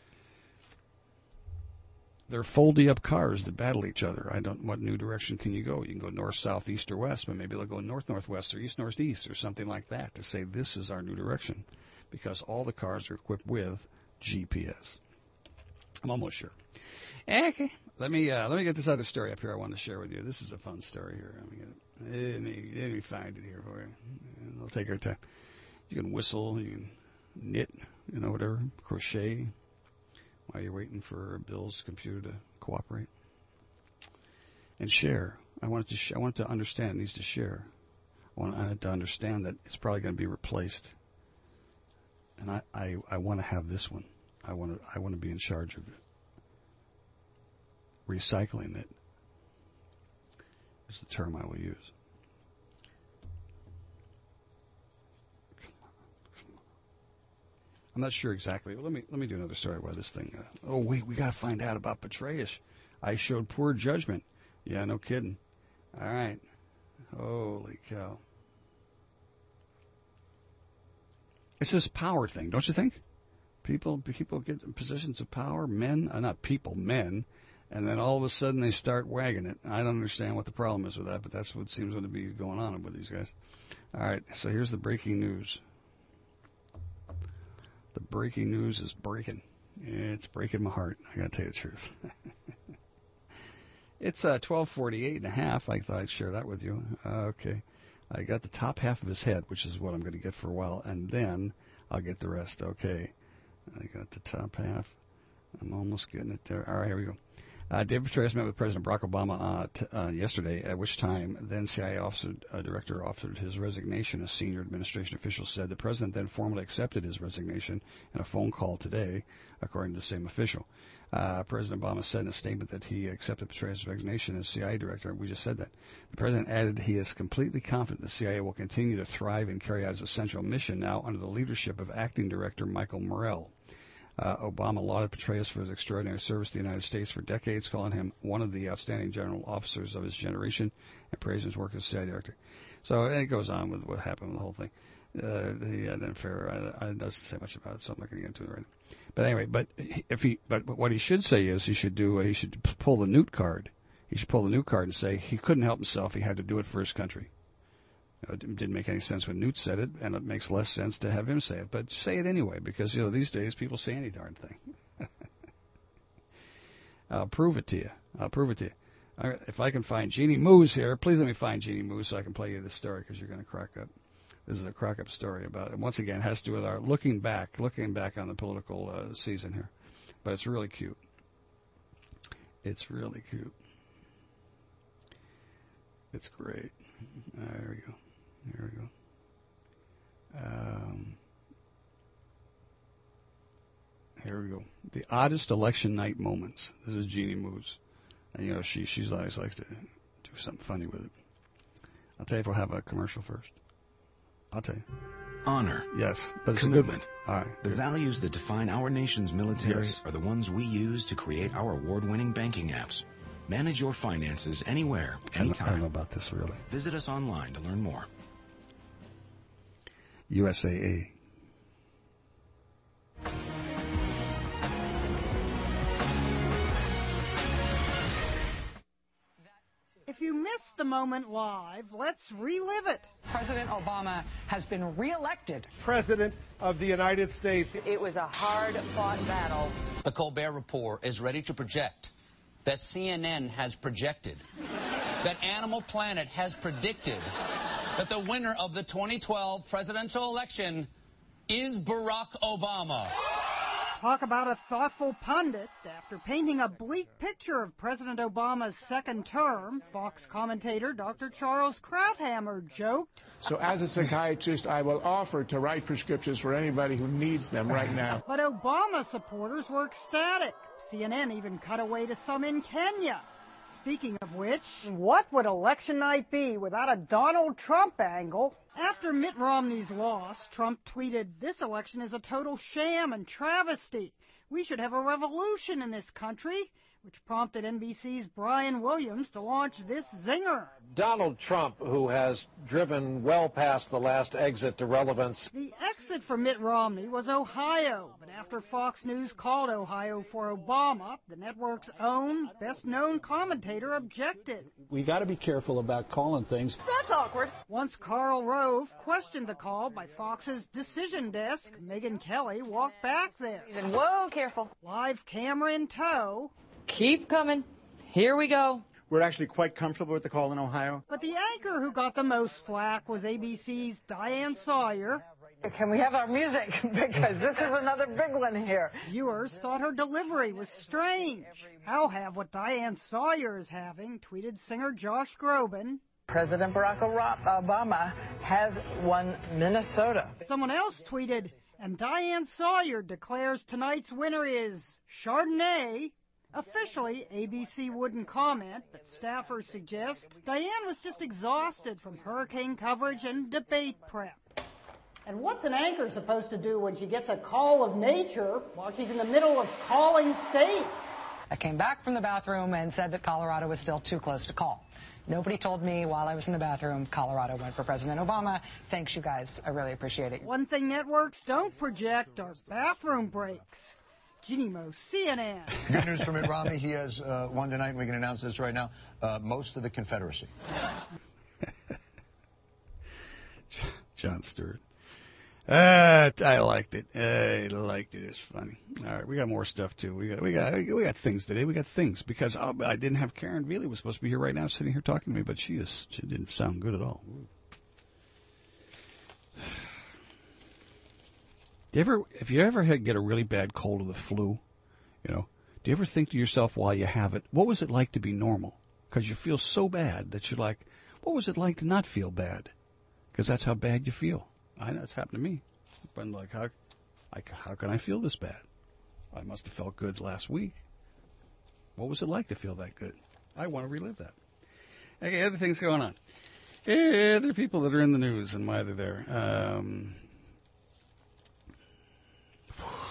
They're foldy-up cars that battle each other. What new direction can you go? You can go north, south, east, or west, but maybe they'll go north, northwest, or east, northeast, or something like that to say this is our new direction, because all the cars are equipped with GPS. I'm almost sure. Okay, let me get this other story up here I wanted to share with you. This is a fun story here. Let me find it here for you. It'll take our time. You can whistle, you can knit, whatever, crochet, while you're waiting for Bill's computer to cooperate. And share. I want to understand. It needs to share. I want to understand that it's probably going to be replaced. And I want to have this one. I want to be in charge of recycling it. Is the term I will use. I'm not sure exactly. Well, let me do another story about this thing. We got to find out about Petraeus. I showed poor judgment. Yeah, no kidding. All right. Holy cow. It's this power thing, don't you think? People get positions of power, men, not people, men, and then all of a sudden they start wagging it. I don't understand what the problem is with that, but that's what seems to be going on with these guys. All right, so here's the breaking news. The breaking news is breaking. It's breaking my heart. I got to tell you the truth. It's 12:48.5. I thought I'd share that with you. Okay. I got the top half of his head, which is what I'm going to get for a while, and then I'll get the rest. Okay. I got the top half. I'm almost getting it there. All right, here we go. David Petraeus met with President Barack Obama yesterday, at which time then CIA director offered his resignation. A senior administration official said the president then formally accepted his resignation in a phone call today, according to the same official. President Obama said in a statement that he accepted Petraeus' resignation as CIA director. We just said that. The president added he is completely confident the CIA will continue to thrive and carry out its essential mission now under the leadership of acting director Michael Morrell. Obama lauded Petraeus for his extraordinary service to the United States for decades, calling him one of the outstanding general officers of his generation and praising his work as CIA director. So it goes on with what happened with the whole thing. He had an affair. I doesn't say much about it, so I'm not going to get into it right now. But anyway, but what he should say is he should pull the Newt card. He should pull the Newt card and say he couldn't help himself. He had to do it for his country. It didn't make any sense when Newt said it, and it makes less sense to have him say it. But say it anyway, because these days people say any darn thing. I'll prove it to you. All right, if I can find Jeannie Moose here, please let me find Jeannie Moose so I can play you this story, because you're going to crack up. This is a crack-up story about it. Once again, it has to do with our looking back on the political season here. But it's really cute. It's really cute. It's great. There we go. Here we go. The oddest election night moments. This is Jeannie Moose. And, she always likes to do something funny with it. I'll tell you if we'll have a commercial first. I'll tell you. Honor. Yes, but it's a good one. All right. The values that define our nation's military are the ones we use to create our award-winning banking apps. Manage your finances anywhere, anytime. I don't know about this, really. Visit us online to learn more. USAA. If you missed the moment live, let's relive it. President Obama has been reelected President of the United States. It was a hard-fought battle. The Colbert Report is ready to project that CNN has projected, that Animal Planet has predicted, that the winner of the 2012 presidential election is Barack Obama. Talk about a thoughtful pundit. After painting a bleak picture of President Obama's second term, Fox commentator Dr. Charles Krauthammer joked, So as a psychiatrist, I will offer to write prescriptions for anybody who needs them right now. But Obama supporters were ecstatic. CNN even cut away to some in Kenya. Speaking of which, what would election night be without a Donald Trump angle? After Mitt Romney's loss, Trump tweeted, "This election is a total sham and travesty. We should have a revolution in this country," which prompted NBC's Brian Williams to launch this zinger. Donald Trump, who has driven well past the last exit to relevance. The exit for Mitt Romney was Ohio, but after Fox News called Ohio for Obama, the network's own best-known commentator objected. We got to be careful about calling things. That's awkward. Once Karl Rove questioned the call by Fox's decision desk, Megyn Kelly walked back there. And whoa, careful. Live camera in tow. Keep coming. Here we go. We're actually quite comfortable with the call in Ohio. But the anchor who got the most flack was ABC's Diane Sawyer. Can we have our music? Because this is another big one here. Viewers thought her delivery was strange. I'll have what Diane Sawyer is having, tweeted singer Josh Groban. President Barack Obama has won Minnesota. Someone else tweeted, and Diane Sawyer declares tonight's winner is Chardonnay. Officially, ABC wouldn't comment, but staffers suggest Diane was just exhausted from hurricane coverage and debate prep. And what's an anchor supposed to do when she gets a call of nature while she's in the middle of calling states? I came back from the bathroom and said that Colorado was still too close to call. Nobody told me while I was in the bathroom Colorado went for President Obama. Thanks, you guys. I really appreciate it. One thing networks don't project are bathroom breaks. Jeannie Moose, CNN. Good news for Mitt Romney. He has won tonight, and we can announce this right now, most of the Confederacy. Jon Stewart. I liked it. It's funny. All right, we got more stuff too. We got things today. We got things because I didn't have Karen Vealey was supposed to be here right now, sitting here talking to me, but she didn't sound good at all. If you ever get a really bad cold or the flu, do you ever think to yourself while you have it, what was it like to be normal? Because you feel so bad that you're like, what was it like to not feel bad? Because that's how bad you feel. I know it's happened to me. But like, how can I feel this bad? I must have felt good last week. What was it like to feel that good? I want to relive that. Okay, other things going on. Other people that are in the news and why they're there.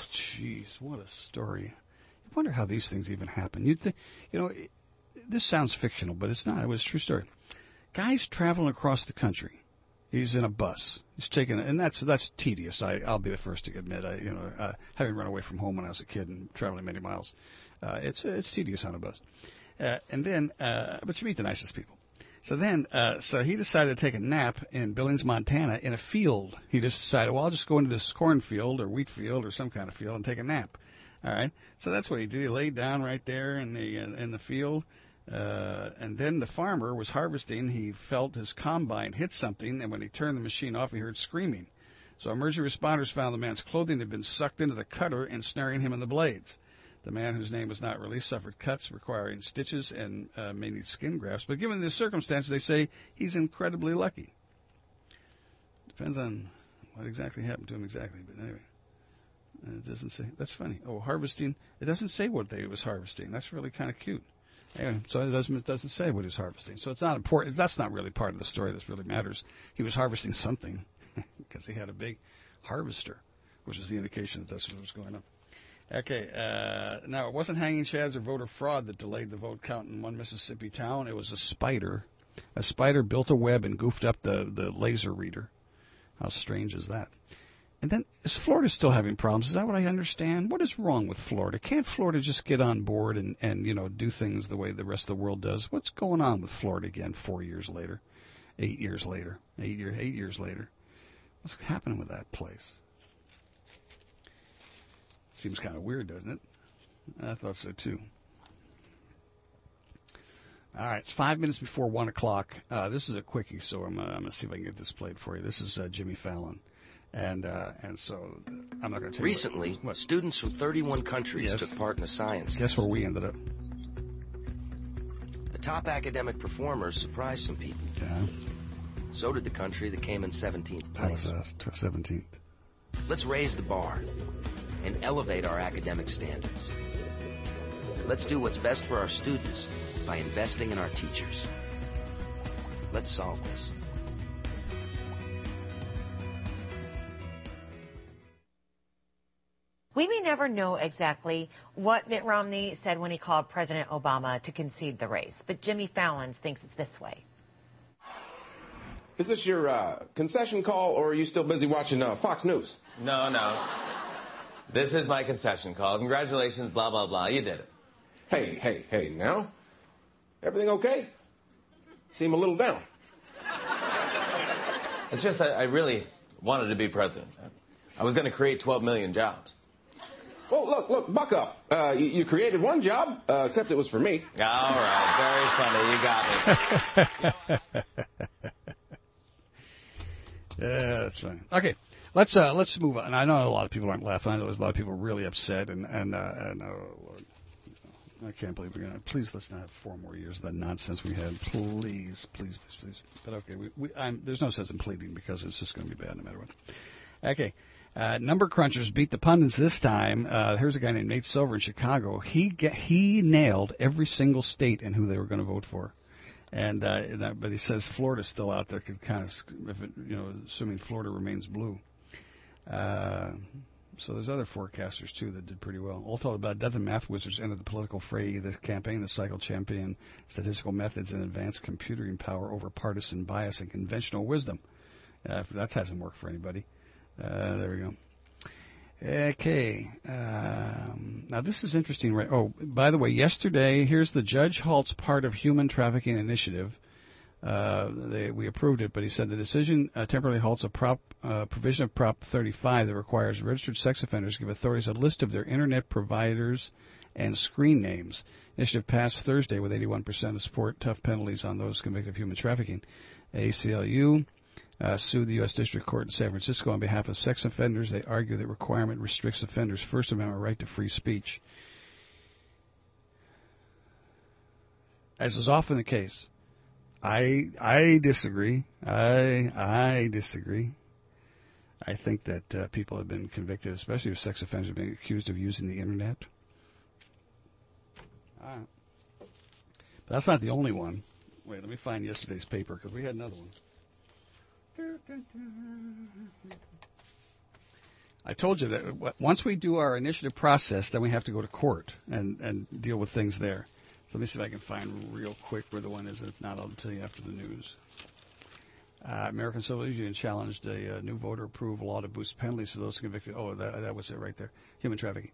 jeez, what a story. I wonder how these things even happen. You'd think, this sounds fictional, but it's not. It was a true story. Guy's traveling across the country. He's in a bus. He's taking, and that's tedious. I'll be the first to admit. Having run away from home when I was a kid and traveling many miles, it's tedious on a bus. But you meet the nicest people. So he decided to take a nap in Billings, Montana, in a field. He just decided, well, I'll just go into this cornfield or wheat field or some kind of field and take a nap. All right. So that's what he did. He laid down right there in the field. And then the farmer was harvesting. He felt his combine hit something, and when he turned the machine off, he heard screaming. So emergency responders found the man's clothing had been sucked into the cutter, ensnaring him in the blades. The man, whose name was not released, suffered cuts requiring stitches and may need skin grafts. But given the circumstances, they say he's incredibly lucky. Depends on what exactly happened to him exactly. But anyway, it doesn't say. That's funny. Oh, harvesting. It doesn't say what they was harvesting. That's really kind of cute. Anyway, so it doesn't say what he was harvesting. So it's not important. That's not really part of the story that really matters. He was harvesting something because he had a big harvester, which is the indication that that's what was going on. Okay, now it wasn't hanging chads or voter fraud that delayed the vote count in one Mississippi town. It was a spider. A spider built a web and goofed up the laser reader. How strange is that? And then, is Florida still having problems? Is that what I understand? What is wrong with Florida? Can't Florida just get on board and do things the way the rest of the world does? What's going on with Florida again 4 years later, 8 years later, 8 years later? What's happening with that place? Seems kind of weird, doesn't it? I thought so, too. All right, it's 5 minutes before 1 o'clock. This is a quickie, so I'm going to see if I can get this played for you. This is Jimmy Fallon. And so I'm not going to tell Recently, you what. Students from 31 countries took part in a science Guess test. where we ended up? The top academic performers surprised some people. Yeah. So did the country that came in 17th That was place. 17th. Let's raise the bar and elevate our academic standards. Let's do what's best for our students by investing in our teachers. Let's solve this. We may never know exactly what Mitt Romney said when he called President Obama to concede the race, but Jimmy Fallon thinks it's this way. Is this your concession call, or are you still busy watching Fox News? No. This is my concession call. Congratulations, blah, blah, blah. You did it. Hey, now. Everything okay? Seem a little down. It's just that I really wanted to be president. I was going to create 12 million jobs. Well, look, buck up. You created one job, except it was for me. All right, very funny. You got me. Yeah, that's fine. Okay, let's move on. I know a lot of people aren't laughing. I know there's a lot of people really upset, and I can't believe we're gonna. Please, let's not have 4 more years of that nonsense we had. Please. But okay, there's no sense in pleading because it's just going to be bad no matter what. Okay. Number crunchers beat the pundits this time. Here's a guy named Nate Silver in Chicago. He nailed every single state and who they were going to vote for, but he says Florida's still out there. Could kind of, assuming Florida remains blue. So there's other forecasters too that did pretty well. All told, about a dozen math wizards entered the political fray. The campaign, the cycle champion statistical methods and advanced computing power over partisan bias and conventional wisdom. That hasn't worked for anybody. There we go. Okay. Now, this is interesting. Right? Oh, by the way, yesterday, here's the Judge Halt's part of human trafficking initiative. We approved it, but he said the decision temporarily halts a provision of Prop 35 that requires registered sex offenders to give authorities a list of their Internet providers and screen names. Initiative passed Thursday with 81% of support, tough penalties on those convicted of human trafficking. ACLU sued the U.S. District Court in San Francisco on behalf of sex offenders. They argue that requirement restricts offenders' First Amendment right to free speech. As is often the case, I disagree. I disagree. I think that people have been convicted, especially if sex offenders have been accused of using the Internet. But that's not the only one. Wait, let me find yesterday's paper, because we had another one. I told you that once we do our initiative process, then we have to go to court and deal with things there. So let me see if I can find real quick where the one is. If not, I'll tell you after the news. American Civil Union challenged a new voter-approved law to boost penalties for those convicted. Oh, that was it right there. Human trafficking.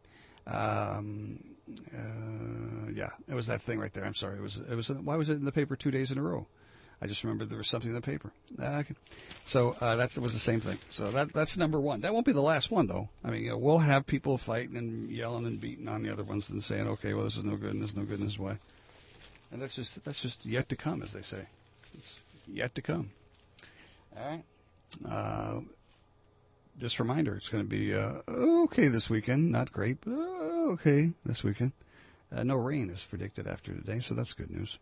Yeah, it was that thing right there. I'm sorry. It was. Why was it in the paper 2 days in a row? I just remembered there was something in the paper. Okay. So that was the same thing. So that's number one. That won't be the last one, though. I mean, we'll have people fighting and yelling and beating on the other ones and saying, okay, well, this is no good and this is no good in this way. And that's just yet to come, as they say. It's yet to come. All right. Just a reminder, it's going to be okay this weekend. Not great, but okay this weekend. No rain is predicted after today, so that's good news.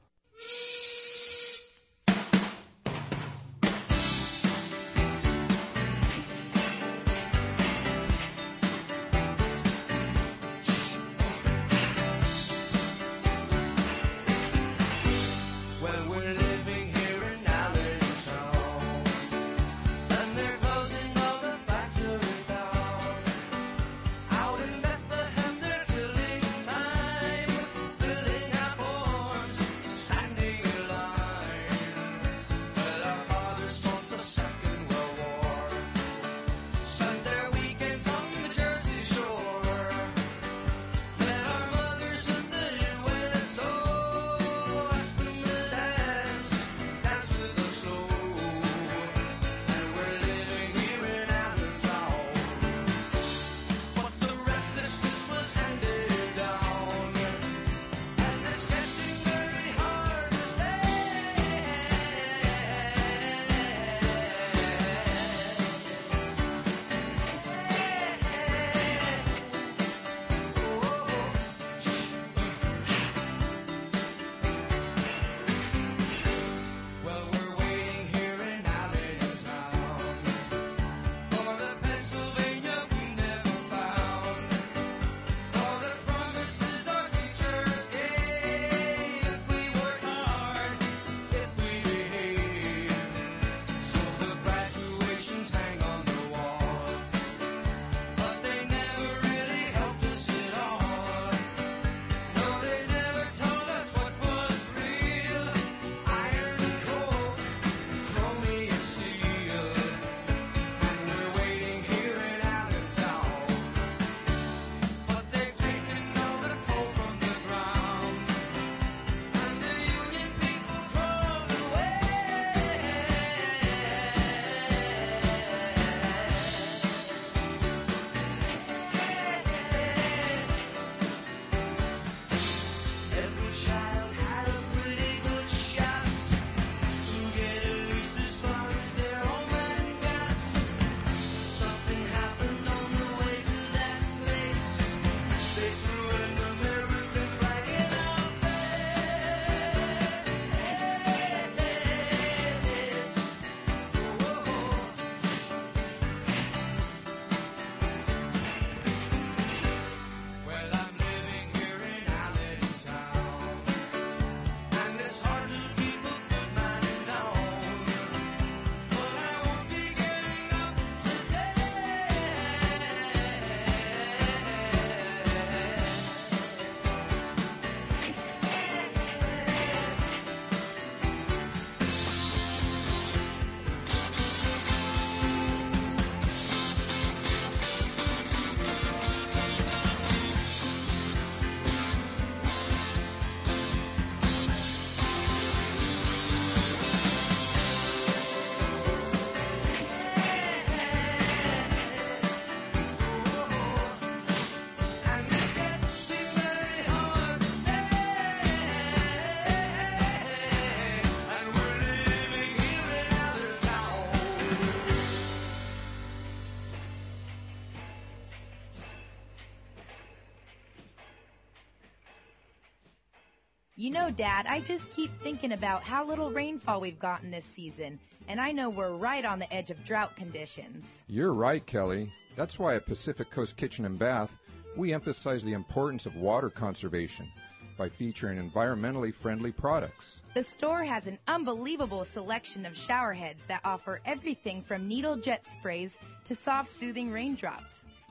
You know, Dad, I just keep thinking about how little rainfall we've gotten this season, and I know we're right on the edge of drought conditions. You're right, Kelly. That's why at Pacific Coast Kitchen and Bath, we emphasize the importance of water conservation by featuring environmentally friendly products. The store has an unbelievable selection of shower heads that offer everything from needle jet sprays to soft, soothing raindrops.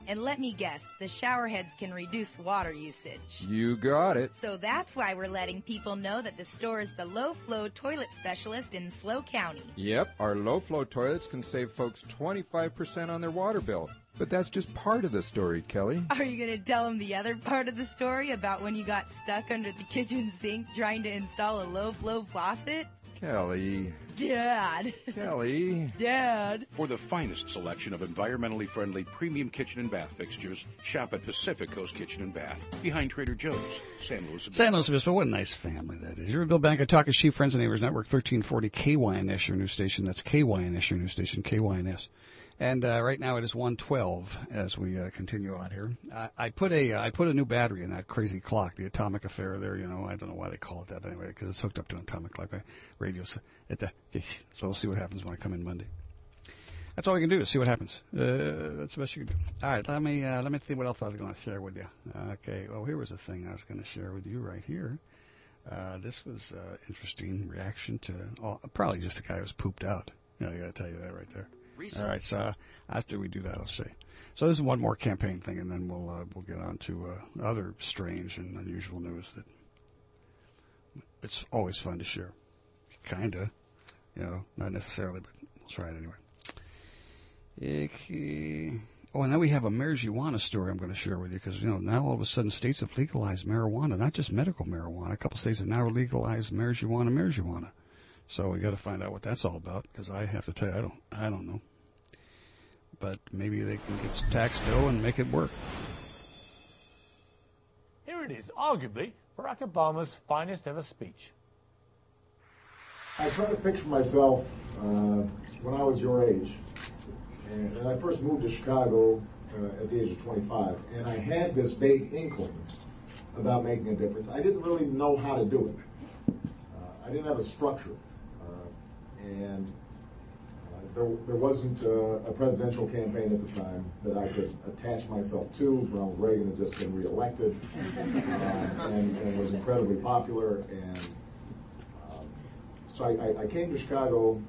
And let me guess, the shower heads can reduce water usage. You got it. So that's why we're letting people know that the store is the low-flow toilet specialist in Slow County. Yep, our low-flow toilets can save folks 25% on their water bill. But that's just part of the story, Kelly. Are you going to tell them the other part of the story about when you got stuck under the kitchen sink trying to install a low-flow faucet? Kelly. Dad. Kelly. Dad. For the finest selection of environmentally friendly premium kitchen and bath fixtures, shop at Pacific Coast Kitchen and Bath, behind Trader Joe's, San Luis Obispo. San Luis Obispo, what a nice family that is. You're Bill Bank, Talk is Cheap, Friends and Neighbors Network, 1340 KYNS, your news station. That's KYNS, your news station, KYNS. And right now it is 1:12 as we continue on here. I put a new battery in that crazy clock, the atomic affair there. You know, I don't know why they call it that anyway, because it's hooked up to an atomic clock radio. So we'll see what happens when I come in Monday. That's all we can do is see what happens. That's the best you can do. All right, let me see what else I was going to share with you. Okay, well here was a thing I was going to share with you right here. This was interesting reaction to probably just a guy who was pooped out. Yeah, I got to tell you that right there. All right, so after we do that, I'll say. So this is one more campaign thing, and then we'll get on to other strange and unusual news that it's always fun to share. Kinda, you know, not necessarily, but we'll try it anyway. Okay. Oh, and then we have a marijuana story I'm going to share with you because, you know, now all of a sudden states have legalized marijuana, not just medical marijuana. A couple states have now legalized marijuana. So we got to find out what that's all about because I have to tell you, I don't know. But maybe they can get some tax bill and make it work. Here it is, arguably Barack Obama's finest ever speech. I try to picture myself when I was your age. And I first moved to Chicago at the age of 25. And I had this vague inkling about making a difference. I didn't really know how to do it. I didn't have a structure. And there wasn't a presidential campaign at the time that I could attach myself to. Ronald Reagan had just been reelected and was incredibly popular. And so I came to Chicago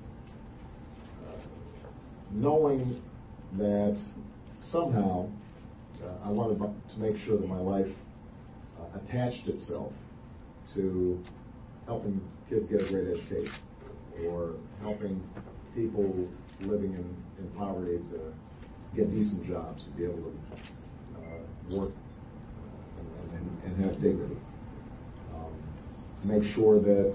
knowing that somehow I wanted to make sure that my life attached itself to helping kids get a great education or helping people living in poverty to get decent jobs, to be able to work and have dignity. To make sure that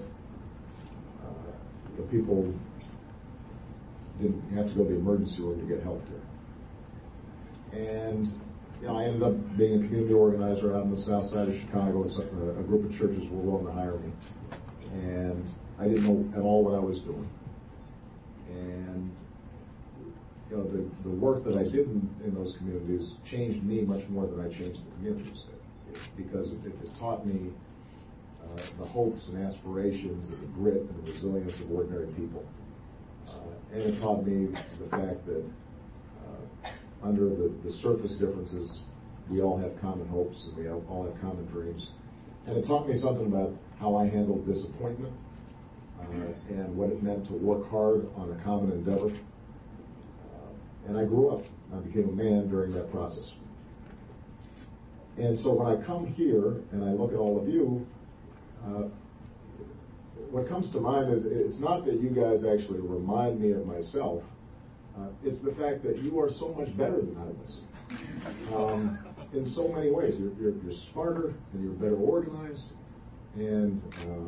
people didn't have to go to the emergency room to get health care. And you know, I ended up being a community organizer out in the south side of Chicago. A group of churches were willing to hire me. And I didn't know at all what I was doing. And you know, the work that I did in those communities changed me much more than I changed the communities, because it taught me the hopes and aspirations and the grit and the resilience of ordinary people. And it taught me the fact that under the surface differences, we all have common hopes and we all have common dreams. And it taught me something about how I handled disappointment and what it meant to work hard on a common endeavor. And I grew up. I became a man during that process. And so when I come here and I look at all of you, what comes to mind is it's not that you guys actually remind me of myself. It's the fact that you are so much better than I was. In so many ways. You're smarter and you're better organized. And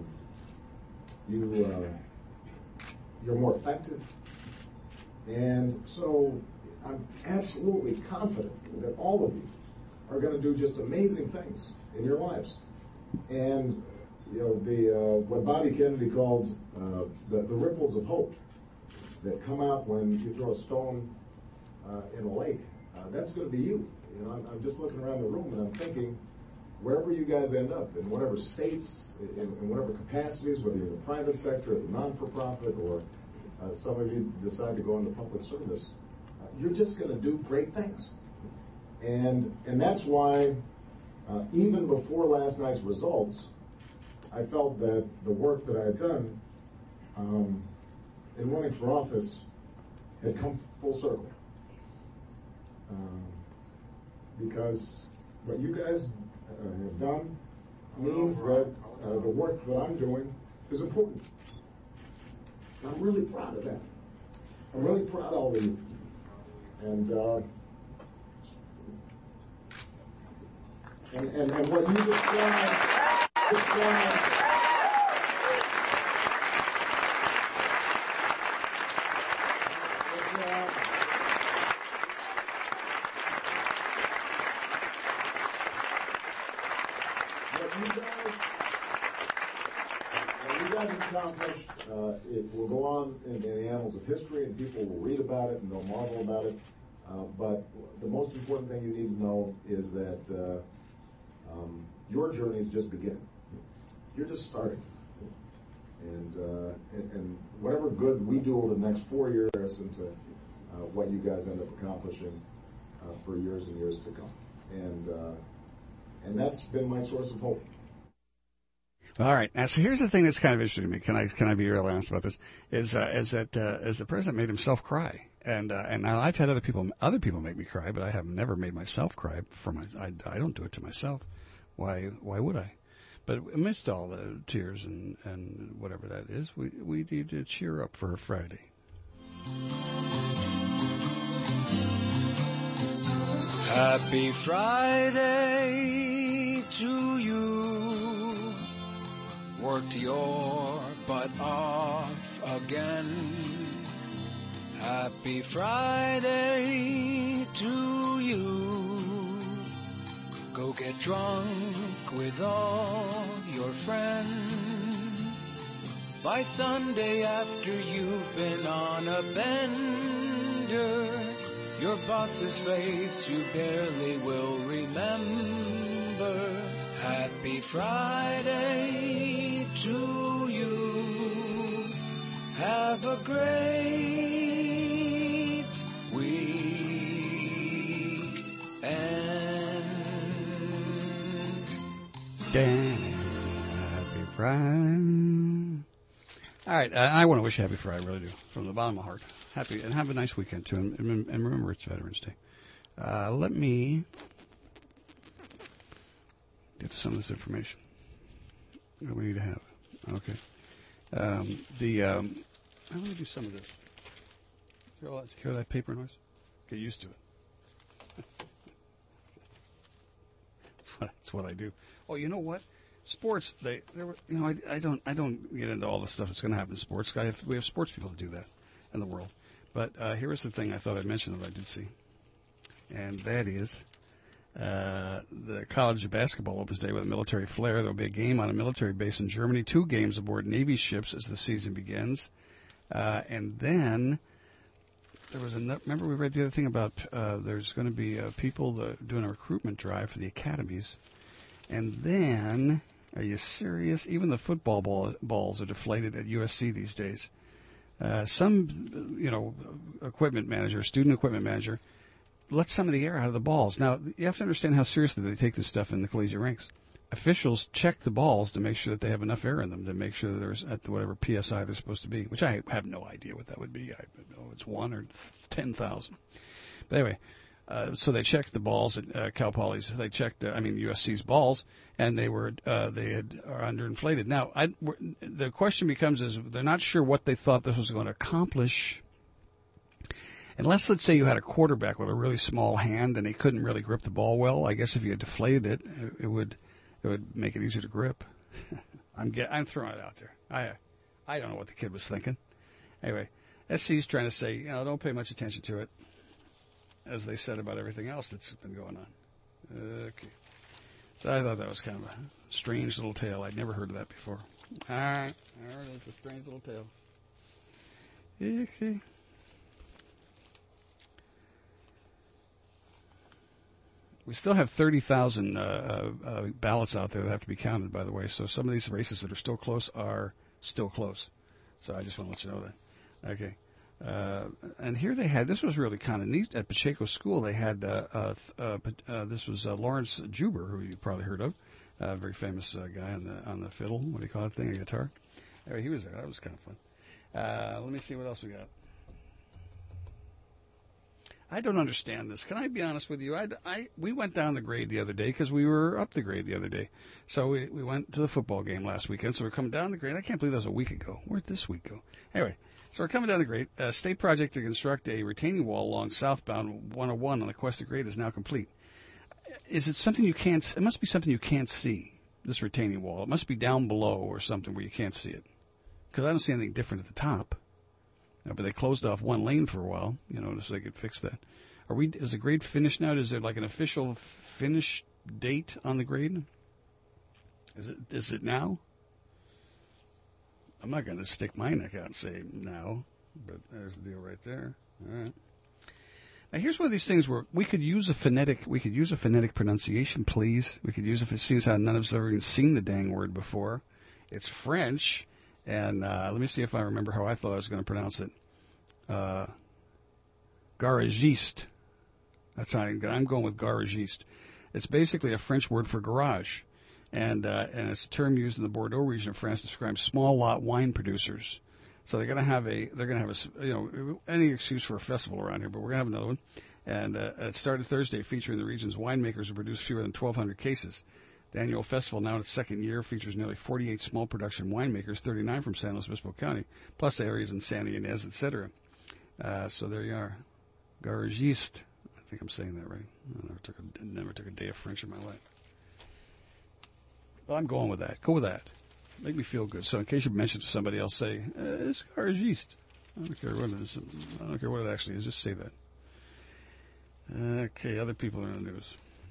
you're more effective. And so I'm absolutely confident that all of you are going to do just amazing things in your lives. And you know, what Bobby Kennedy called the ripples of hope that come out when you throw a stone in a lake, that's going to be you. You know, I'm just looking around the room and I'm thinking, wherever you guys end up, in whatever states, in whatever capacities, whether you're in the private sector, or the non-for-profit, or some of you decide to go into public service, you're just going to do great things. And that's why, even before last night's results, I felt that the work that I had done in running for office had come full circle. because what you guys have done means that the work that I'm doing is important. And I'm really proud of that. I'm really proud of all of you. And what you described accomplished, it will go on in the annals of history, and people will read about it and they'll marvel about it. But the most important thing you need to know is that your journey is just beginning. You're just starting, and whatever good we do over the next 4 years into what you guys end up accomplishing for years and years to come, and that's been my source of hope. All right. Now, so here's the thing that's kind of interesting to me. Can I be real honest about this? Is that the president made himself cry, and now I've had other people make me cry, but I have never made myself cry. I don't do it to myself. Why would I? But amidst all the tears and whatever that is, we need to cheer up for a Friday. Happy Friday to you. Worked your butt off again. Happy Friday to you. Go get drunk with all your friends. By Sunday after you've been on a bender, your boss's face you barely will remember. Happy Friday to you. Have a great weekend. Happy Friday. All right, I want to wish you happy Friday, I really do, from the bottom of my heart. Happy, and have a nice weekend, too, and remember it's Veterans Day. Let me get some of this information that we need to have. Okay. I'm going to do some of this. Hear that paper noise? Get used to it. That's what I do. Oh, you know what? Sports. I don't get into all the stuff that's going to happen in sports. We have sports people that do that in the world. But here is the thing I thought I'd mention that I did see, and that is the college basketball opens today with a military flair. There will be a game on a military base in Germany, 2 games aboard Navy ships as the season begins, and then there was remember we read the other thing about there's going to be people doing a recruitment drive for the academies, and then, are you serious? Even the football balls are deflated at USC these days. Some, equipment manager, student equipment manager, let some of the air out of the balls. Now, you have to understand how seriously they take this stuff in the collegiate ranks. Officials check the balls to make sure that they have enough air in them, to make sure that there's at whatever PSI they're supposed to be, which I have no idea what that would be. I don't know it's 1 or 10,000. But anyway, so they checked the balls at Cal Poly's. They checked, USC's balls, and they are underinflated. Now, the question becomes is they're not sure what they thought this was going to accomplish. Unless, let's say, you had a quarterback with a really small hand and he couldn't really grip the ball well. I guess if you had deflated it, it would make it easier to grip. I'm throwing it out there. I don't know what the kid was thinking. Anyway, SC's trying to say, don't pay much attention to it, as they said about everything else that's been going on. Okay. So I thought that was kind of a strange little tale. I'd never heard of that before. All right. It's a strange little tale. Okay. We still have 30,000 ballots out there that have to be counted, by the way. So some of these races that are still close are still close. So I just want to let you know that. Okay. And here they had, this was really kind of neat, at Pacheco School they had, this was Lawrence Juber, who you probably heard of, a very famous guy on the fiddle, what do you call that thing, a guitar? Anyway, he was there, that was kind of fun. Let me see what else we got. I don't understand this. Can I be honest with you? We went down the grade the other day because we were up the grade the other day. So we went to the football game last weekend. So we're coming down the grade. I can't believe that was a week ago. Where'd this week go? Anyway, so we're coming down the grade. A state project to construct a retaining wall along southbound 101 on the Cuesta grade is now complete. Is it something you can't? It must be something you can't see. This retaining wall. It must be down below or something where you can't see it. Because I don't see anything different at the top. But they closed off one lane for a while, so they could fix that. Is the grade finished now? Is there like an official finish date on the grade? Is it now? I'm not going to stick my neck out and say now, but there's the deal right there. All right. Now here's one of these things where we could use a phonetic pronunciation, please. We could use it. It seems how none of us have ever even seen the dang word before. It's French. And let me see if I remember how I thought I was going to pronounce it. Garagiste. That's how I'm going with garagiste. It's basically a French word for garage, and it's a term used in the Bordeaux region of France to describe small lot wine producers. So they're going to have any excuse for a festival around here, but we're going to have another one. And it started Thursday, featuring the region's winemakers who produce fewer than 1,200 cases. The annual festival, now in its second year, features nearly 48 small production winemakers, 39 from San Luis Obispo County, plus areas in Santa Ynez, etc. So there you are. Garagiste. I think I'm saying that right. I never took a day of French in my life. Well, I'm going with that. Go with that. Make me feel good. So in case you mention it to somebody else, say, it's garagiste. I don't care what it is. I don't care what it actually is. Just say that. Okay, other people are in the news.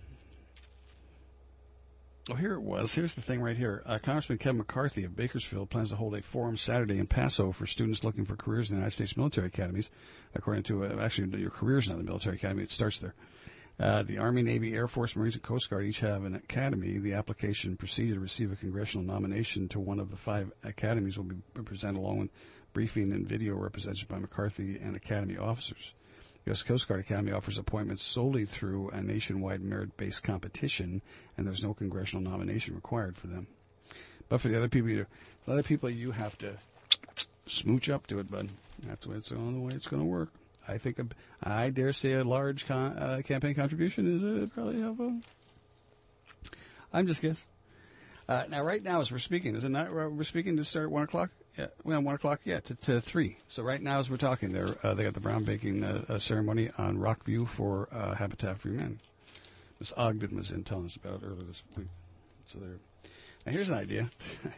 Oh, here it was. Here's the thing right here. Congressman Kevin McCarthy of Bakersfield plans to hold a forum Saturday in Paso for students looking for careers in the United States military academies. According to, actually, your career's not in the military academy. It starts there. The Army, Navy, Air Force, Marines, and Coast Guard each have an academy. The application procedure to receive a congressional nomination to one of the 5 academies will be presented along with briefing and video represented by McCarthy and academy officers. U.S. Coast Guard Academy offers appointments solely through a nationwide merit-based competition, and there's no congressional nomination required for them. But for the other people, you have to smooch up to it, bud. That's the way it's going to work. I dare say a large campaign contribution is probably helpful. I'm just guessing. Now, right now, as we're speaking, is it not? We're speaking to start at 1 o'clock. Yeah, well, 1 o'clock, to 3. So right now, as we're talking, they got the brown baking ceremony on Rockview for Habitat for Humanity. Ms. Ogden was in telling us about it earlier this week. So there. Now here's an idea.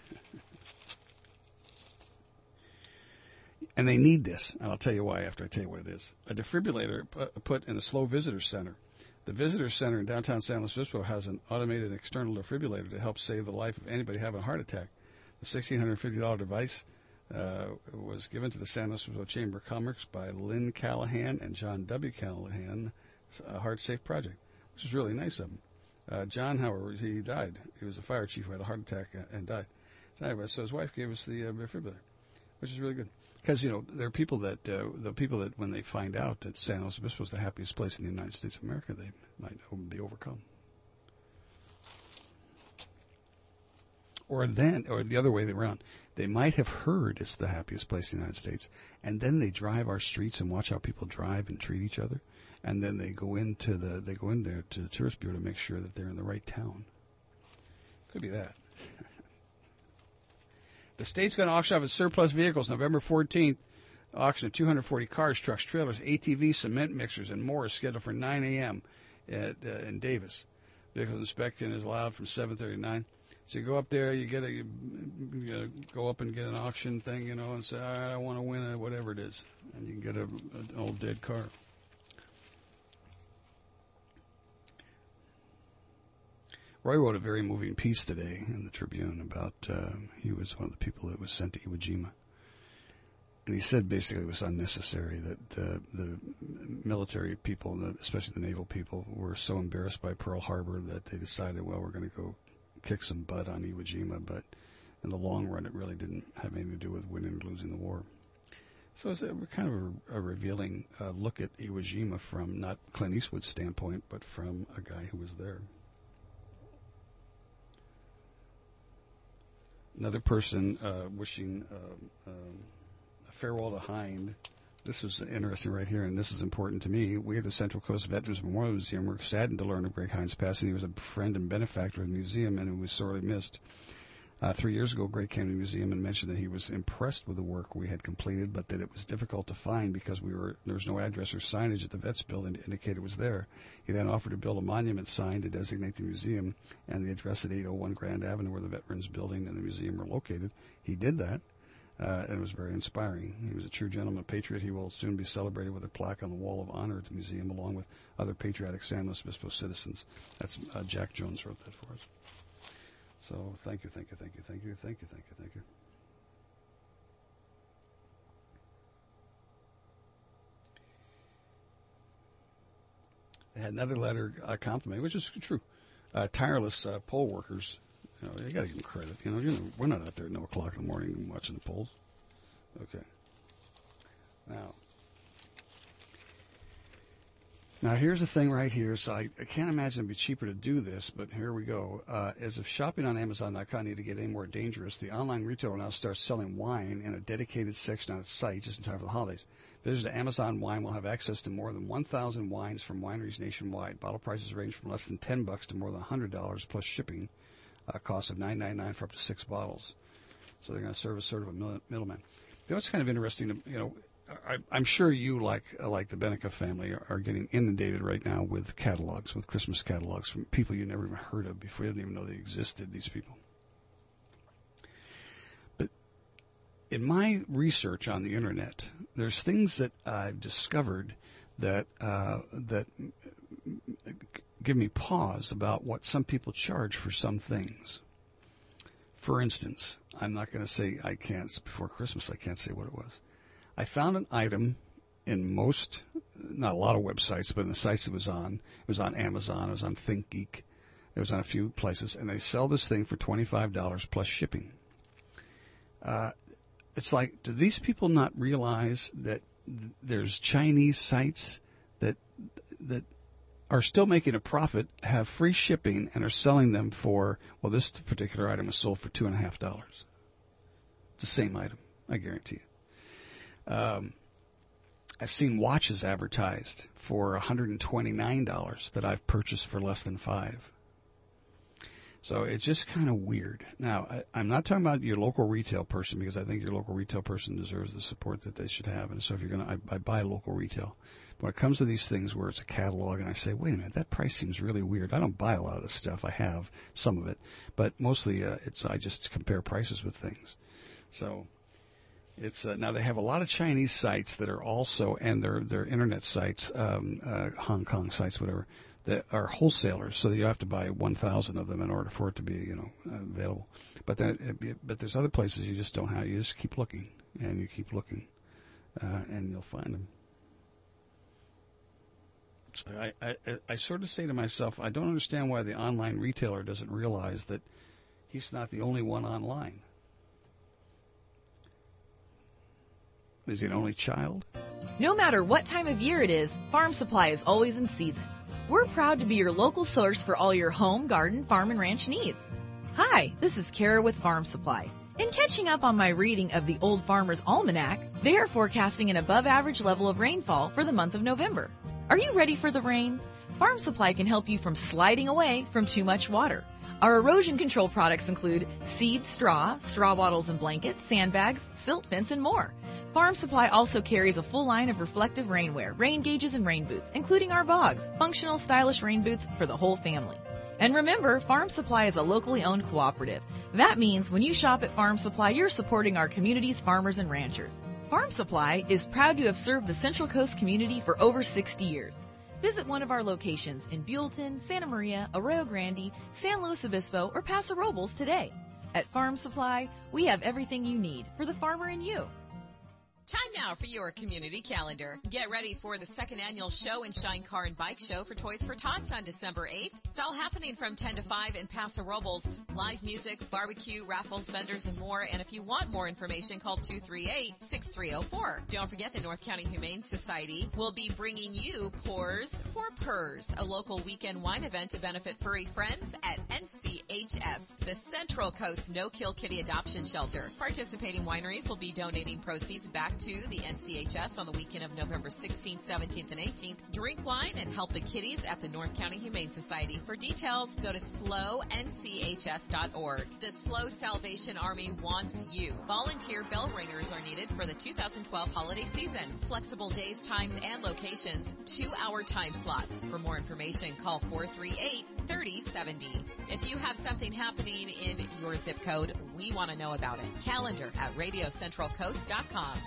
And they need this, and I'll tell you why after I tell you what it is. A defibrillator put in the Slow Visitor Center. The Visitor Center in downtown San Luis Obispo has an automated external defibrillator to help save the life of anybody having a heart attack. The $1,650 device was given to the San Luis Obispo Chamber of Commerce by Lynn Callahan and John W. Callahan, a Heart Safe Project, which is really nice of him. John, however, he died. He was a fire chief who had a heart attack and died. So anyway, so his wife gave us the defibrillator, which is really good. Because, there are people that, when they find out that San Luis Obispo is the happiest place in the United States of America, they might be overcome. Or the other way around, they might have heard it's the happiest place in the United States, and then they drive our streets and watch how people drive and treat each other, and then they go in there to the tourist bureau to make sure that they're in the right town. Could be that. The state's going to auction off its surplus vehicles November 14th. Auction of 240 cars, trucks, trailers, ATVs, cement mixers, and more is scheduled for 9 a.m. In Davis. Vehicle inspection is allowed from 7:30 to 9. So you go up there, you go up and get an auction thing, and say, all right, I want to win whatever it is. And you can get an old dead car. Roy wrote a very moving piece today in the Tribune about he was one of the people that was sent to Iwo Jima. And he said basically it was unnecessary, that the military people, especially the naval people, were so embarrassed by Pearl Harbor that they decided, well, we're going to go kick some butt on Iwo Jima, but in the long run it really didn't have anything to do with winning or losing the war. So it's kind of a revealing look at Iwo Jima from not Clint Eastwood's standpoint, but from a guy who was there. Another person wishing a farewell to Hind This is interesting right here, and this is important to me. We at the Central Coast Veterans Memorial Museum were saddened to learn of Greg Hines' passing. He was a friend and benefactor of the museum, and who was sorely missed. 3 years ago, Greg came to the museum and mentioned that he was impressed with the work we had completed, but that it was difficult to find because there was no address or signage at the Vets building to indicate it was there. He then offered to build a monument sign to designate the museum and the address at 801 Grand Avenue, where the Veterans Building and the museum were located. He did that, and it was very inspiring. He was a true gentleman, patriot. He will soon be celebrated with a plaque on the Wall of Honor at the museum, along with other patriotic San Luis Obispo citizens. That's Jack Jones wrote that for us. So thank you. I had another letter compliment, which is true. Tireless poll workers, you got to give them credit. We're not out there at 9 o'clock in the morning watching the polls. Okay. Now here's the thing right here. So I can't imagine it'd be cheaper to do this, but here we go. As if shopping on Amazon.com need to get any more dangerous, the online retailer now starts selling wine in a dedicated section on its site just in time for the holidays. Visitors to Amazon Wine will have access to more than 1,000 wines from wineries nationwide. Bottle prices range from less than $10 to more than $100 plus shipping. Cost of $9.99 for up to 6 bottles. So they're going to serve as sort of a middleman. What's kind of interesting, I'm sure you, like the Benica family, are getting inundated right now with catalogs, with Christmas catalogs from people you never even heard of before. You didn't even know they existed, these people. But in my research on the Internet, there's things that I've discovered that give me pause about what some people charge for some things. For instance, I'm not going to say before Christmas, I can't say what it was. I found an item in not a lot of websites, but in the sites it was on Amazon, it was on ThinkGeek, it was on a few places, and they sell this thing for $25 plus shipping. It's like, do these people not realize that there's Chinese sites that are still making a profit, have free shipping, and are selling them for, well, this particular item was sold for $2.50. It's the same item, I guarantee you. I've seen watches advertised for $129 that I've purchased for less than $5. So it's just kind of weird. Now, I'm not talking about your local retail person, because I think your local retail person deserves the support that they should have. And so if you're going to, I buy local retail. But when it comes to these things where it's a catalog and I say, wait a minute, that price seems really weird. I don't buy a lot of this stuff. I have some of it. But mostly I just compare prices with things. So it's now they have a lot of Chinese sites that are also, and their internet sites, Hong Kong sites, whatever, that are wholesalers. So you have to buy 1,000 of them in order for it to be, available. But there's other places you just don't have. You just keep looking, and you keep looking, and you'll find them. So I sort of say to myself, I don't understand why the online retailer doesn't realize that he's not the only one online. Is he an only child? No matter what time of year it is, Farm Supply is always in season. We're proud to be your local source for all your home, garden, farm, and ranch needs. Hi, this is Kara with Farm Supply. In catching up on my reading of the Old Farmer's Almanac, they are forecasting an above-average level of rainfall for the month of November. Are you ready for the rain? Farm Supply can help you from sliding away from too much water. Our erosion control products include seed straw, straw bottles and blankets, sandbags, silt fence, and more. Farm Supply also carries a full line of reflective rainwear, rain gauges, and rain boots, including our Bogs, functional, stylish rain boots for the whole family. And remember, Farm Supply is a locally owned cooperative. That means when you shop at Farm Supply, you're supporting our community's farmers and ranchers. Farm Supply is proud to have served the Central Coast community for over 60 years. Visit one of our locations in Buellton, Santa Maria, Arroyo Grande, San Luis Obispo, or Paso Robles today. At Farm Supply, we have everything you need for the farmer in you. Time now for your community calendar. Get ready for the second annual Show and Shine Car and Bike Show for Toys for Tots on December 8th. It's all happening from 10 to 5 in Paso Robles. Live music, barbecue, raffles, vendors, and more. And if you want more information, call 238-6304. Don't forget the North County Humane Society will be bringing you Pours for Purrs, a local weekend wine event to benefit furry friends at NCHS, the Central Coast No-Kill Kitty Adoption Shelter. Participating wineries will be donating proceeds back to the NCHS on the weekend of November 16th, 17th, and 18th. Drink wine and help the kiddies at the North County Humane Society. For details, go to slownchs.org. The Slow Salvation Army wants you. Volunteer bell ringers are needed for the 2012 holiday season. Flexible days, times, and locations. 2-hour time slots. For more information, call 438-3070. If you have something happening in your zip code, we want to know about it. Calendar at RadioCentralCoast.com.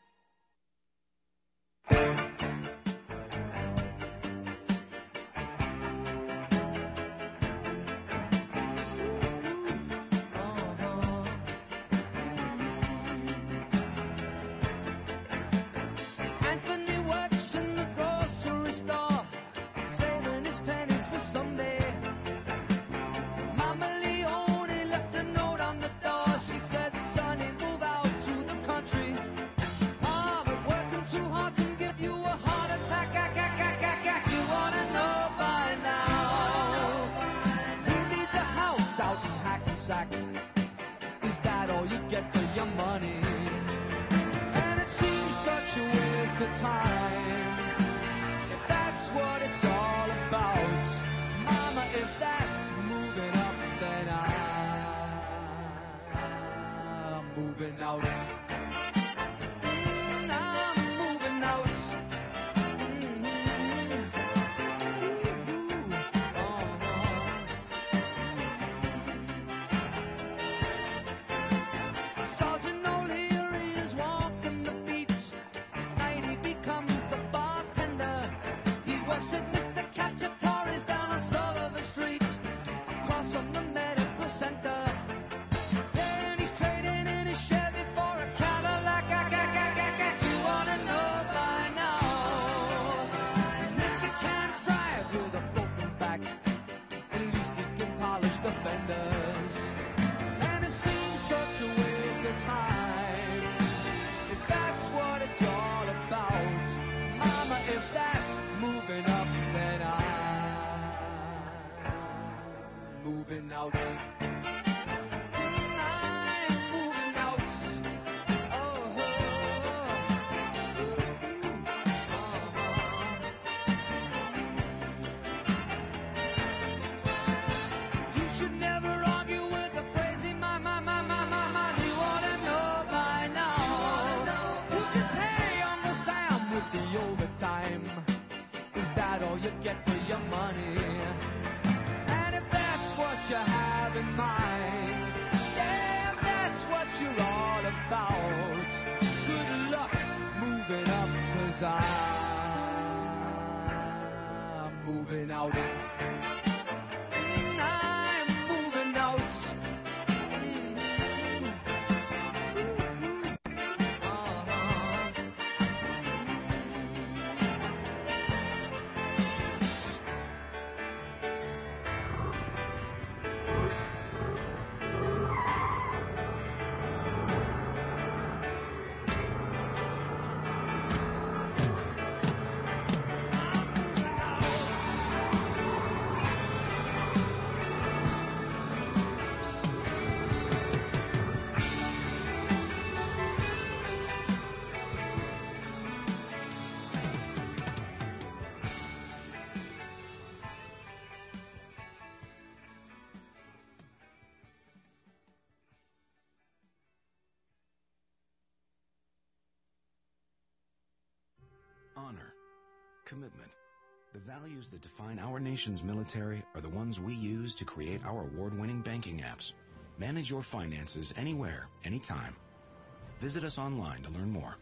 Honor, commitment. The values that define our nation's military are the ones we use to create our award-winning banking apps. Manage your finances anywhere, anytime. Visit us online to learn more.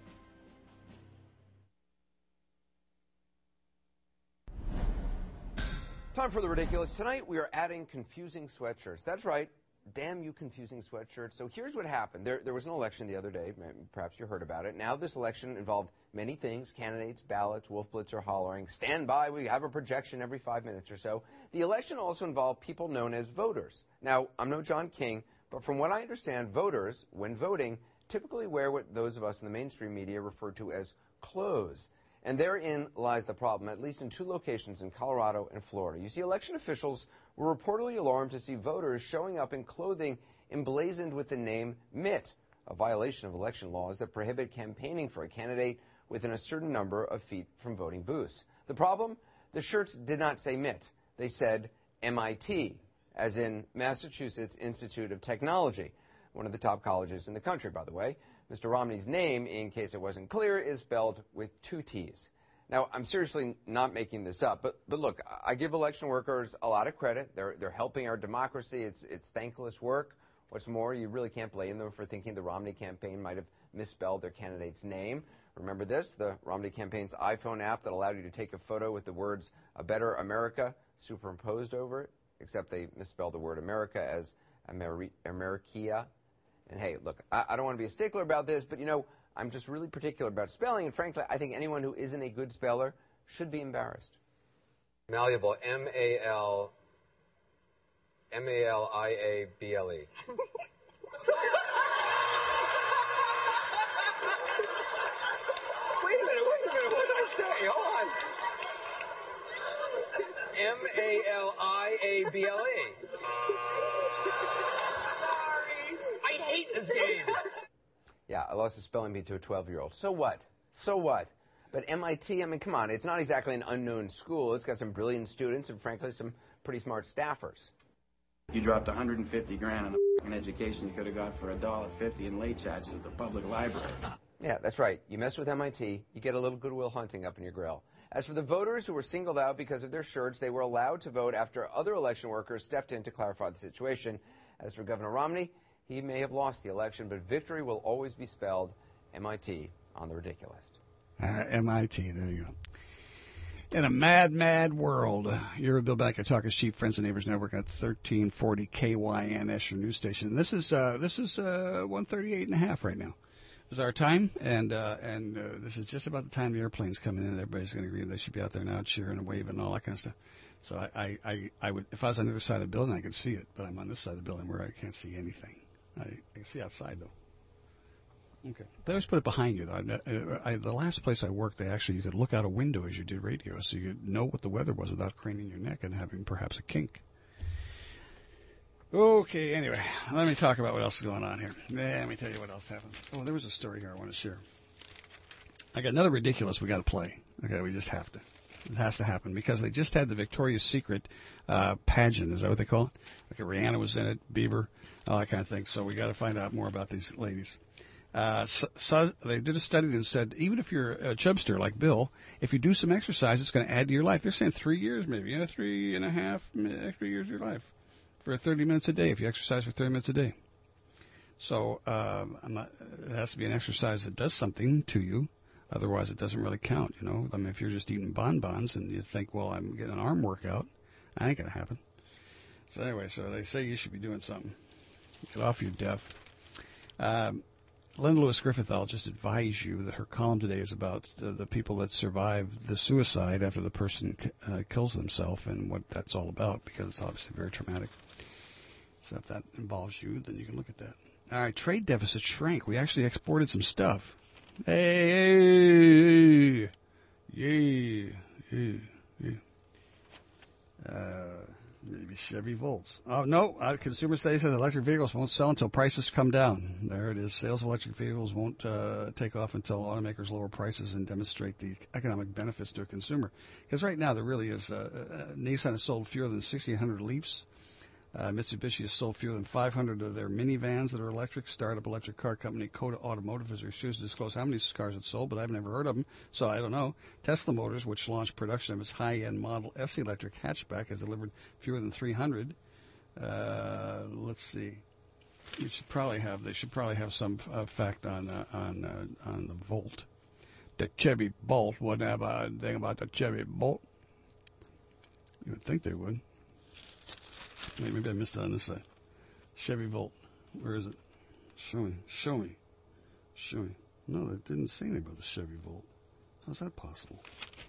Time for the ridiculous. Tonight we are adding confusing sweatshirts. That's right. Damn you confusing sweatshirts. So here's what happened. There was an election the other day. Perhaps you heard about it. Now this election involved many things. Candidates, ballots, Wolf Blitzer hollering, stand by, we have a projection every 5 minutes or so. The election also involved people known as voters. Now, I'm no John King, but from what I understand, voters, when voting, typically wear what those of us in the mainstream media refer to as clothes. And therein lies the problem, at least in 2 locations in Colorado and Florida. You see, election officials were reportedly alarmed to see voters showing up in clothing emblazoned with the name Mitt, a violation of election laws that prohibit campaigning for a candidate within a certain number of feet from voting booths. The problem? The shirts did not say MIT. They said MIT, as in Massachusetts Institute of Technology, one of the top colleges in the country, by the way. Mr. Romney's name, in case it wasn't clear, is spelled with 2 T's. Now, I'm seriously not making this up, but look, I give election workers a lot of credit. They're helping our democracy. It's thankless work. What's more, you really can't blame them for thinking the Romney campaign might have misspelled their candidate's name. Remember this, the Romney campaign's iPhone app that allowed you to take a photo with the words "A Better America" superimposed over it, except they misspelled the word America as Americia. And hey, look, I don't want to be a stickler about this, but, you know, I'm just really particular about spelling, and frankly, I think anyone who isn't a good speller should be embarrassed. Malleable, M-A-L-I-A-B-L-E. Wait a minute, what did I say? Hold on. M-A-L-I-A-B-L-E. I hate this game. Yeah, I lost a spelling bee to a 12-year-old. So what? So what? But MIT, I mean, come on, it's not exactly an unknown school. It's got some brilliant students and, frankly, some pretty smart staffers. You dropped $150 grand on an education you could have got for $1.50 in late charges at the public library. Yeah, that's right. You mess with MIT, you get a little Goodwill Hunting up in your grill. As for the voters who were singled out because of their shirts, they were allowed to vote after other election workers stepped in to clarify the situation. As for Governor Romney, he may have lost the election, but victory will always be spelled MIT on the ridiculous. MIT, there you go. In a mad, mad world, you're with Bill Banker, Talkers Cheap, Friends and Neighbors Network at 1340 KYNS, your news station. This is 1:38.5 right now. This is our time, and this is just about the time the airplanes coming in. Everybody's going to agree they should be out there now cheering and waving and all that kind of stuff. So I would, if I was on the other side of the building, I could see it, but I'm on this side of the building where I can't see anything. I can see outside, though. Okay. They always put it behind you, though. The last place I worked, you could look out a window as you did radio, so you could know what the weather was without craning your neck and having perhaps a kink. Okay, anyway, let me talk about what else is going on here. Let me tell you what else happened. Oh, there was a story here I want to share. I got another ridiculous we got to play. Okay, we just have to. It has to happen because they just had the Victoria's Secret pageant. Is that what they call it? Like Rihanna was in it, Bieber, all that kind of thing. So we got to find out more about these ladies. So they did a study and said even if you're a chubster like Bill, if you do some exercise, it's going to add to your life. They're saying 3 years maybe, 3.5 extra years of your life for 30 minutes a day if you exercise for 30 minutes a day. So it has to be an exercise that does something to you. Otherwise, it doesn't really count, you know. I mean, if you're just eating bonbons and you think, well, I'm getting an arm workout, that ain't going to happen. So anyway, so they say you should be doing something. Get off your duff. Linda Lewis Griffith, I'll just advise you that her column today is about the people that survive the suicide after the person kills themselves and what that's all about, because it's obviously very traumatic. So if that involves you, then you can look at that. All right, trade deficit shrank. We actually exported some stuff. Hey, maybe Chevy Volts. Oh, no, Consumer Studies says electric vehicles won't sell until prices come down. There it is. Sales of electric vehicles won't take off until automakers lower prices and demonstrate the economic benefits to a consumer. Because right now there really is, Nissan has sold fewer than 1,600 Leafs. Mitsubishi has sold fewer than 500 of their minivans that are electric. Startup electric car company Coda Automotive has refused to disclose how many cars it sold, but I've never heard of them, so I don't know. Tesla Motors, which launched production of its high-end Model S electric hatchback, has delivered fewer than 300. Let's see. They should probably have some fact on the Volt. The Chevy Bolt. Wouldn't have a thing about the Chevy Bolt. You would think they would. Maybe I missed it on this side. Chevy Volt. Where is it? Show me. No, they didn't say anything about the Chevy Volt. How's that possible?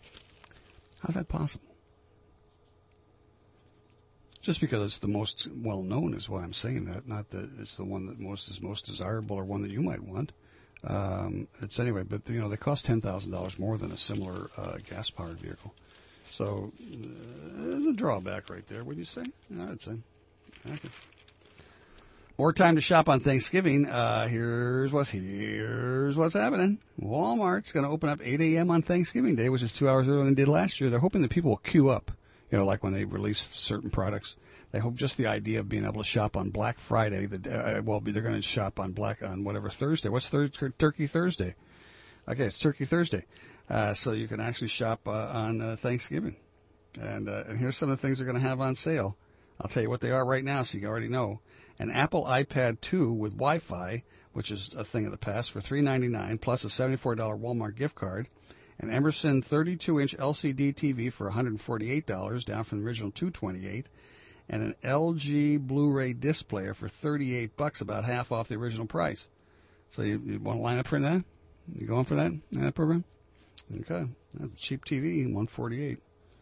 Just because it's the most well-known is why I'm saying that, not that it's the one that is most desirable or one that you might want. It's anyway, but, you know, they cost $10,000 more than a similar gas-powered vehicle. So there's a drawback right there, would you say? I'd say. Okay. More time to shop on Thanksgiving. Here's what's happening. Walmart's going to open up 8 a.m. on Thanksgiving Day, which is 2 hours earlier than they did last year. They're hoping that people will queue up, like when they release certain products. They hope just the idea of being able to shop on Black Friday. They're going to shop on whatever Thursday. What's Turkey Thursday? Okay, it's Turkey Thursday. So you can actually shop on Thanksgiving. And here's some of the things they're going to have on sale. I'll tell you what they are right now so you already know. An Apple iPad 2 with Wi-Fi, which is a thing of the past, for $399 plus a $74 Walmart gift card. An Emerson 32-inch LCD TV for $148, down from the original $228. And an LG Blu-ray disc player for $38, about half off the original price. So you want to line up for that? You going for that in that program? Okay. That's cheap TV, $148.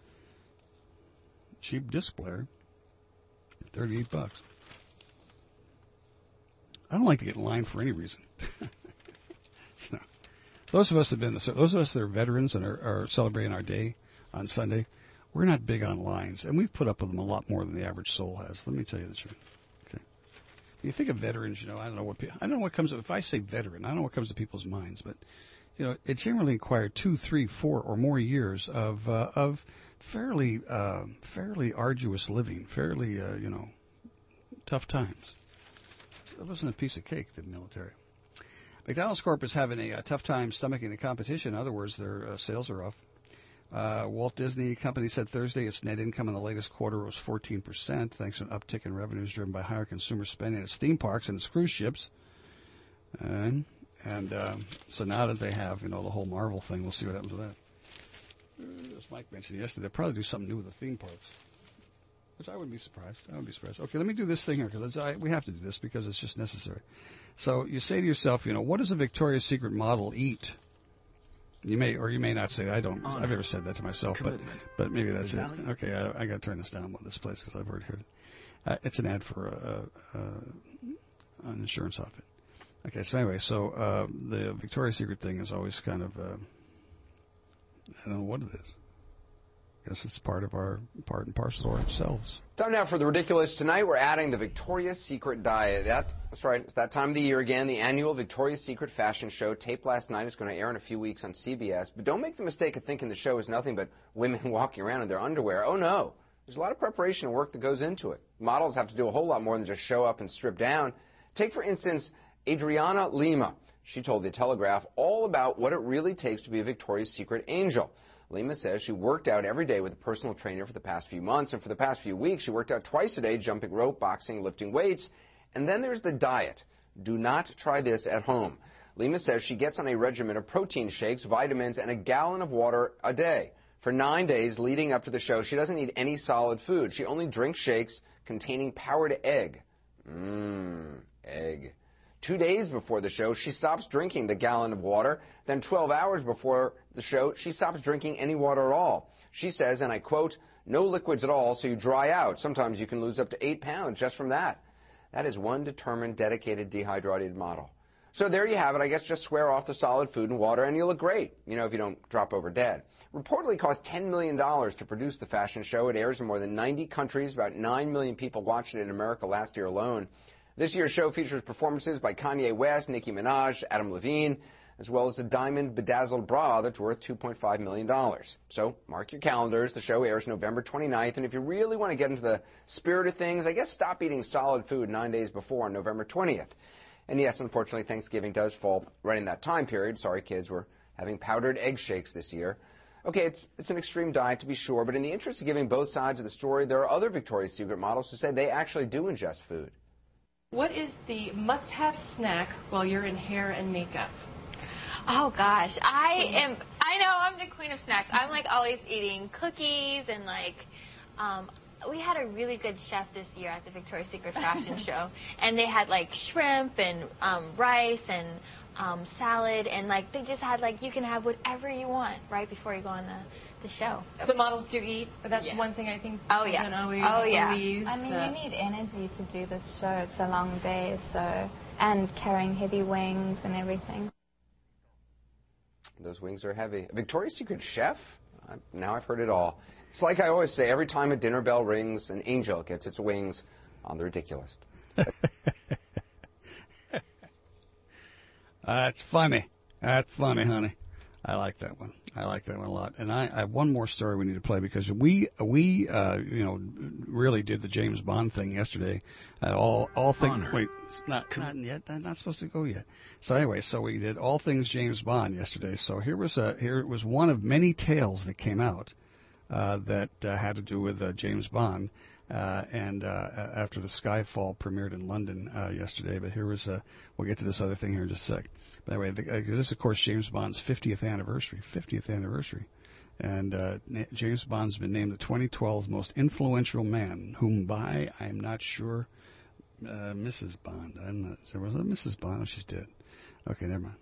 Cheap disc player, $38. I don't like to get in line for any reason. So, those of us that are veterans and are celebrating our day on Sunday, we're not big on lines, and we've put up with them a lot more than the average soul has. Let me tell you the truth. Okay. When you think of veterans, I don't know what comes. If I say veteran, I don't know what comes to people's minds, but it generally required 2, 3, 4, or more years of fairly arduous living, fairly tough times. It wasn't a piece of cake, the military. McDonald's Corp is having a tough time stomaching the competition. In other words, their sales are off. Walt Disney Company said Thursday its net income in the latest quarter was 14%, thanks to an uptick in revenues driven by higher consumer spending at its theme parks and its cruise ships. So now that they have, the whole Marvel thing, we'll see what happens with that. As Mike mentioned yesterday, they'll probably do something new with the theme parks, which I wouldn't be surprised. Okay, let me do this thing here, because we have to do this because it's just necessary. So you say to yourself, what does a Victoria's Secret model eat? You may or you may not say that. I've never said that to myself, but maybe that's it. Okay, I got to turn this down on this place because I've already heard it. It's an ad for an insurance outfit. Okay, so anyway, the Victoria's Secret thing is always kind of I don't know what it is. I guess it's part and parcel of ourselves. Time now for the ridiculous. Tonight we're adding the Victoria's Secret diet. That's right. It's that time of the year again. The annual Victoria's Secret fashion show, taped last night, is going to air in a few weeks on CBS. But don't make the mistake of thinking the show is nothing but women walking around in their underwear. Oh, no. There's a lot of preparation and work that goes into it. Models have to do a whole lot more than just show up and strip down. Take, for instance, Adriana Lima. She told The Telegraph all about what it really takes to be a Victoria's Secret angel. Lima says she worked out every day with a personal trainer for the past few months, and for the past few weeks she worked out twice a day, jumping rope, boxing, lifting weights. And then there's the diet. Do not try this at home. Lima says she gets on a regimen of protein shakes, vitamins, and a gallon of water a day. For 9 days leading up to the show, she doesn't eat any solid food. She only drinks shakes containing powdered egg. Egg. 2 days before the show, she stops drinking the gallon of water. Then 12 hours before the show, she stops drinking any water at all. She says, and I quote, "No liquids at all, so you dry out. Sometimes you can lose up to 8 pounds just from that." That is one determined, dedicated, dehydrated model. So there you have it. I guess just swear off the solid food and water, and you look great, if you don't drop over dead. Reportedly cost $10 million to produce the fashion show. It airs in more than 90 countries. About 9 million people watched it in America last year alone. This year's show features performances by Kanye West, Nicki Minaj, Adam Levine, as well as a diamond bedazzled bra that's worth $2.5 million. So mark your calendars. The show airs November 29th, and if you really want to get into the spirit of things, I guess stop eating solid food 9 days before on November 20th. And yes, unfortunately, Thanksgiving does fall right in that time period. Sorry, kids, we're having powdered egg shakes this year. Okay, it's an extreme diet to be sure, but in the interest of giving both sides of the story, there are other Victoria's Secret models who say they actually do ingest food. What is the must-have snack while you're in hair and makeup? Oh gosh, I know I'm the queen of snacks. I'm always eating cookies and we had a really good chef this year at the Victoria's Secret fashion show, and they had shrimp and rice and salad, and they just had you can have whatever you want right before you go on the show. So models do eat. That's one thing I think don't always believe. I mean, you need energy to do this show. It's a long day, and carrying heavy wings and everything. Those wings are heavy. A Victoria's Secret chef? Now I've heard it all. It's like I always say, every time a dinner bell rings, an angel gets its wings on the ridiculous. That's funny. That's funny, honey. I like that one. I like that one a lot. And I have one more story we need to play because we really did the James Bond thing yesterday. All things. Wait, it's not yet. I'm not supposed to go yet. So anyway, we did all things James Bond yesterday. So here was one of many tales that came out that had to do with James Bond. And after the Skyfall premiered in London yesterday, but here was we'll get to this other thing here in just a sec. But anyway, this is, of course, James Bond's 50th anniversary, and James Bond's been named the 2012 most influential man, whom by, I'm not sure, Mrs. Bond. Was it Mrs. Bond? Oh, she's dead. Okay, never mind.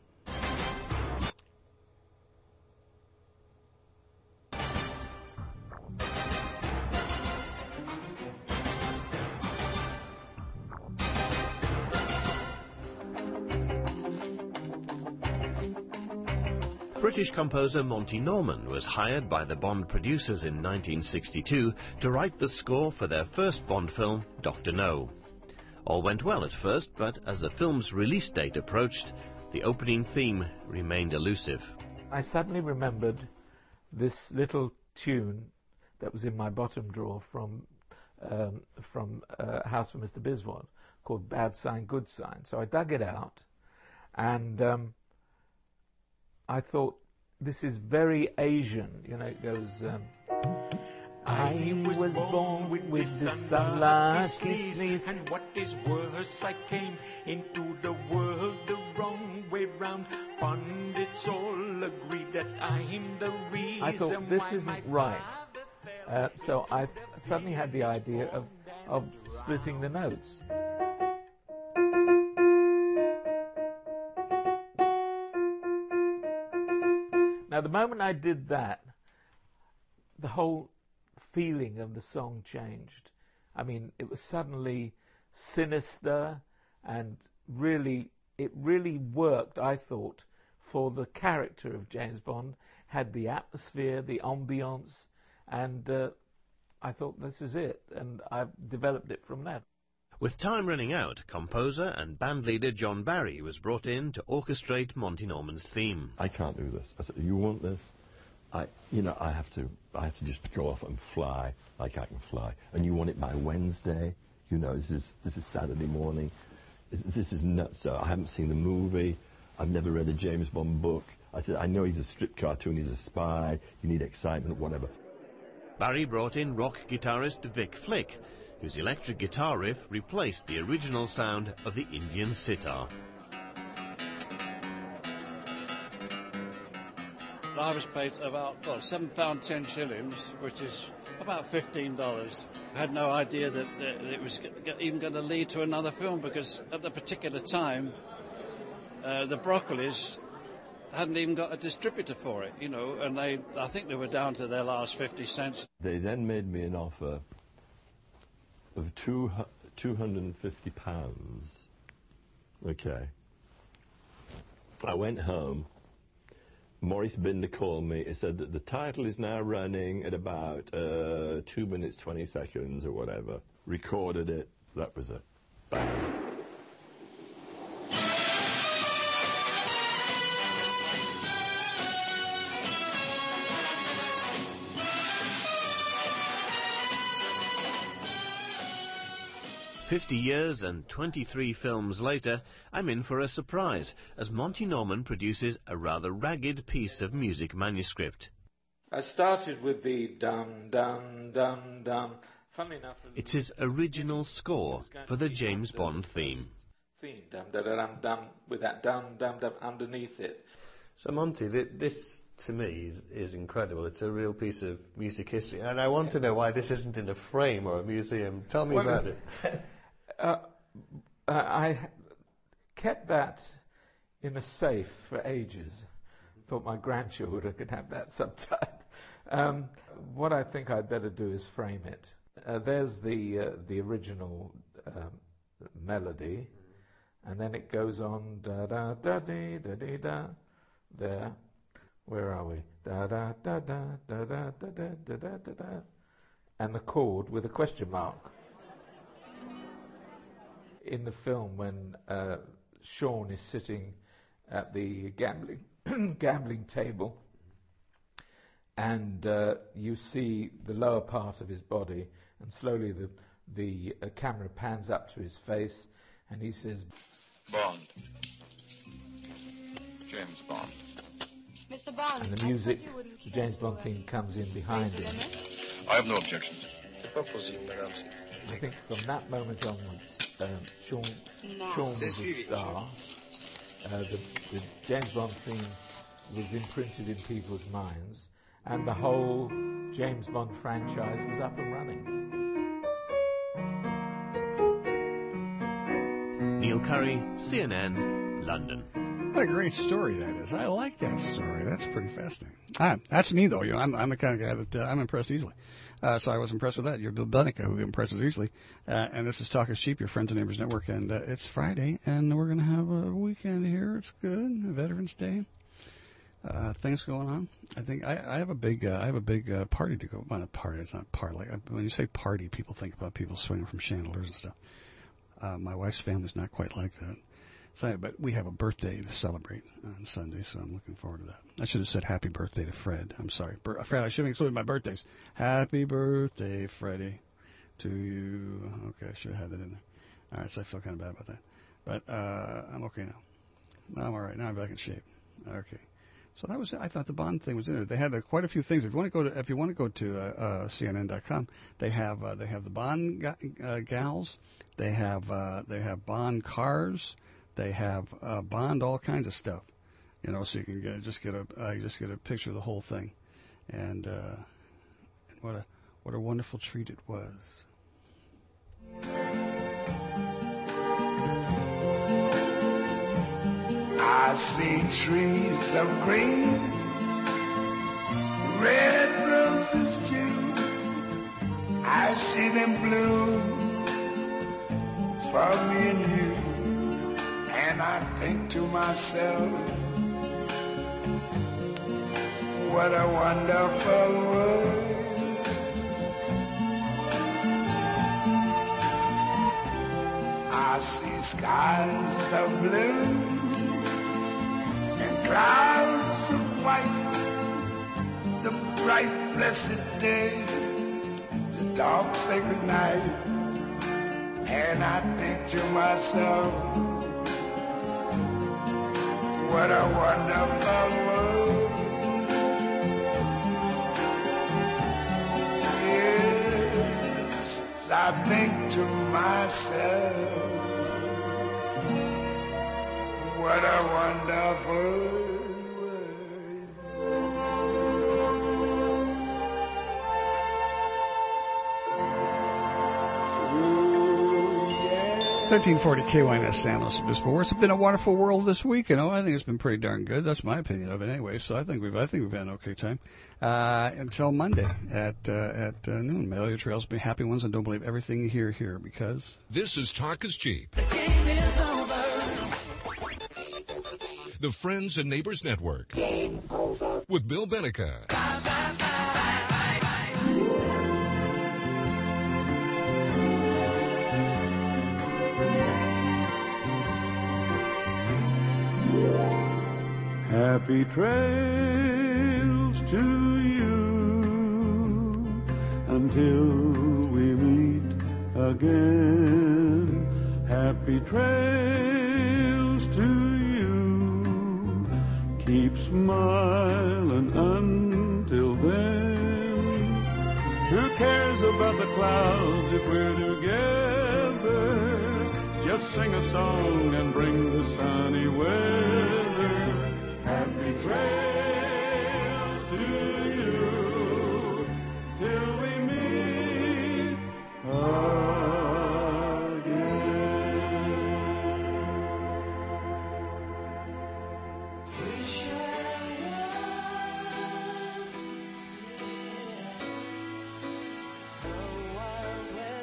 British composer Monty Norman was hired by the Bond producers in 1962 to write the score for their first Bond film, Dr. No. All went well at first, but as the film's release date approached, the opening theme remained elusive. I suddenly remembered this little tune that was in my bottom drawer from House for Mr. Biswat called Bad Sign, Good Sign. So I dug it out, and I thought, this is very Asian. You know, it goes, I was born with the sunlight sneeze, and what is worse, I came into the world the wrong way round. Pundits all agree that I'm the reason. I thought, this isn't right. So I suddenly had the idea of splitting the notes. Now, the moment I did that, the whole feeling of the song changed. I mean, it was suddenly sinister, and it really worked, I thought, for the character of James Bond, had the atmosphere, the ambience, and I thought, this is it, and I've developed it from that. With time running out, composer and bandleader John Barry was brought in to orchestrate Monty Norman's theme. I can't do this. I said, you want this? I have to just go off and fly like I can fly. And you want it by Wednesday? This is Saturday morning. This is nuts. So I haven't seen the movie. I've never read a James Bond book. I said, I know he's a strip cartoon, he's a spy, you need excitement, whatever. Barry brought in rock guitarist Vic Flick, whose electric guitar riff replaced the original sound of the Indian sitar. I was paid about £7.10, which is about $15. I had no idea that it was even going to lead to another film, because at the particular time, the Broccolis hadn't even got a distributor for it, and I think they were down to their last 50 cents. They then made me an offer of £250. Okay. I went home. Maurice Binder called me. He said that the title is now running at about 2 minutes 20 seconds or whatever. Recorded it. That was it. Bang. 50 years and 23 films later, I'm in for a surprise, as Monty Norman produces a rather ragged piece of music manuscript. I started with the dum dum dum dum. Funnily enough, it's his original score for the James Bond theme. Dum dum dum dum, with that dum dum dum underneath it. So Monty, this to me is incredible. It's a real piece of music history, and I want to know why this isn't in a frame or a museum. Tell me about it. I kept that in a safe for ages. Thought my grandchildren could have that sometime. What I think I'd better do is frame it. There's the original melody, and then it goes on da da da dee da dee da. There, where are we? Da da da da da da da da da da da da, and the chord with a question mark. In the film, when Sean is sitting at the gambling table, and you see the lower part of his body, and slowly the camera pans up to his face, and he says, Bond. James Bond. Mr. Bond, and the music, the James Bond theme comes in behind him. I have no objections. I think from that moment onwards, Sean was a star. The James Bond theme was imprinted in people's minds, and the whole James Bond franchise was up and running. Neil Curry, CNN, London. What a great story that is. I like that story. That's pretty fascinating. That's me, though. I'm the kind of guy that I'm impressed easily. So I was impressed with that. You're Bill Benica, who impresses easily. And this is Talk is Cheap, your Friends and Neighbors Network. And it's Friday, and we're going to have a weekend here. It's good. Veterans Day. Things going on. I think I have a big party to go. Well, not party. It's not a party. Like, when you say party, people think about people swinging from chandeliers and stuff. My wife's family's not quite like that. So, but we have a birthday to celebrate on Sunday, so I'm looking forward to that. I should have said happy birthday to Fred. I'm sorry. Fred, I should have included my birthdays. Happy birthday, Freddie, to you. Okay, I should have had that in there. All right, so I feel kind of bad about that. But I'm okay now. I'm all right. Now I'm back in shape. Okay. So that was. I thought the Bond thing was in there. They had quite a few things. If you want to go to CNN.com, they have the Bond gals. They have Bond cars. They have Bond all kinds of stuff, so you can just get a picture of the whole thing, and what a wonderful treat it was. I see trees of green, red roses too. I see them bloom for me and you. And I think to myself, what a wonderful world. I see skies of blue and clouds of white, the bright blessed day, the dark sacred night. And I think to myself, what a wonderful world. Yes, I think to myself, what a wonderful world. 1340 KYNS San Luis Obispo. It's been a wonderful world this week. I think it's been pretty darn good. That's my opinion of it, anyway. So I think we've had an okay time until Monday at noon. Mail your trails, be happy ones, and don't believe everything you hear here, because this is Talk is Cheap. The game is over. The Friends and Neighbors Network. Game over. With Bill Benica. Happy trails to you until we meet again. Happy trails to you. Keep smiling until then. Who cares about the clouds if we're together? Just sing a song and bring the sunny weather. Happy trails to you till we meet again.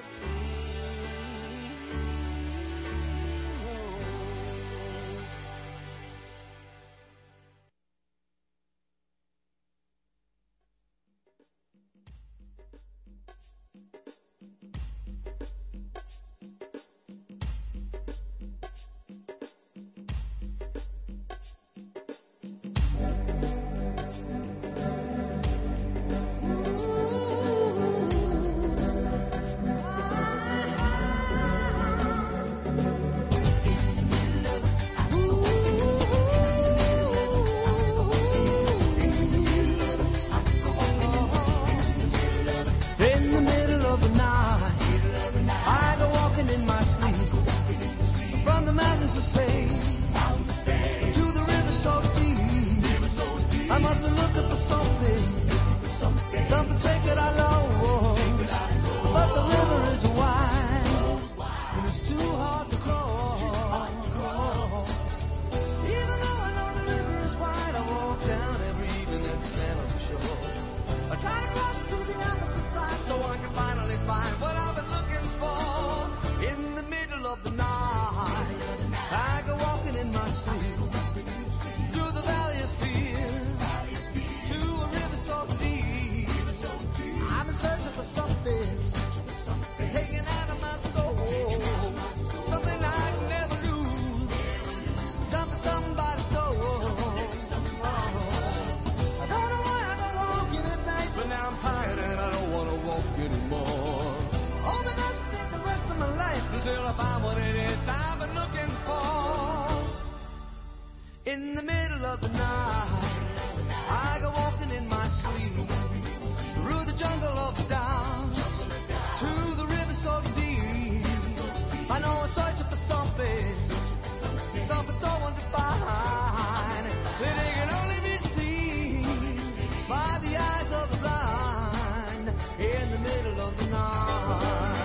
something sacred I lost. But the river is wide, and it's too hard to cross. Even though I know the river is wide, I walk down every evening and stand on the shore. I try to cross to the opposite side so I can finally find what I've been looking for. In the middle of the night, I go walking in my sleep through the valley of fear to a river so deep. I've been searching for something taken out of my soul, something I can never lose, something somebody stole. I don't know why I go walking at night, but now I'm tired and I don't want to walk anymore. All the nights take the rest of my life until I find what it is I've been looking for. In the middle of the night, I go walking in my sleep through the jungle of doubt to the river so deep. I know I'm searching for something so undefined that it can only be seen by the eyes of the blind. In the middle of the night.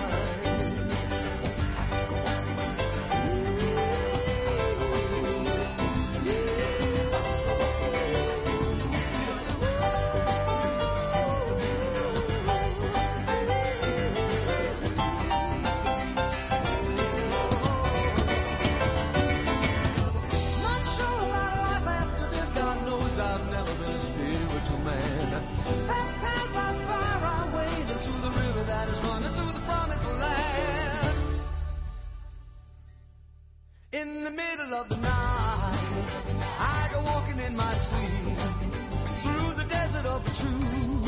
In the middle of the night, I go walking in my sleep through the desert of the truth.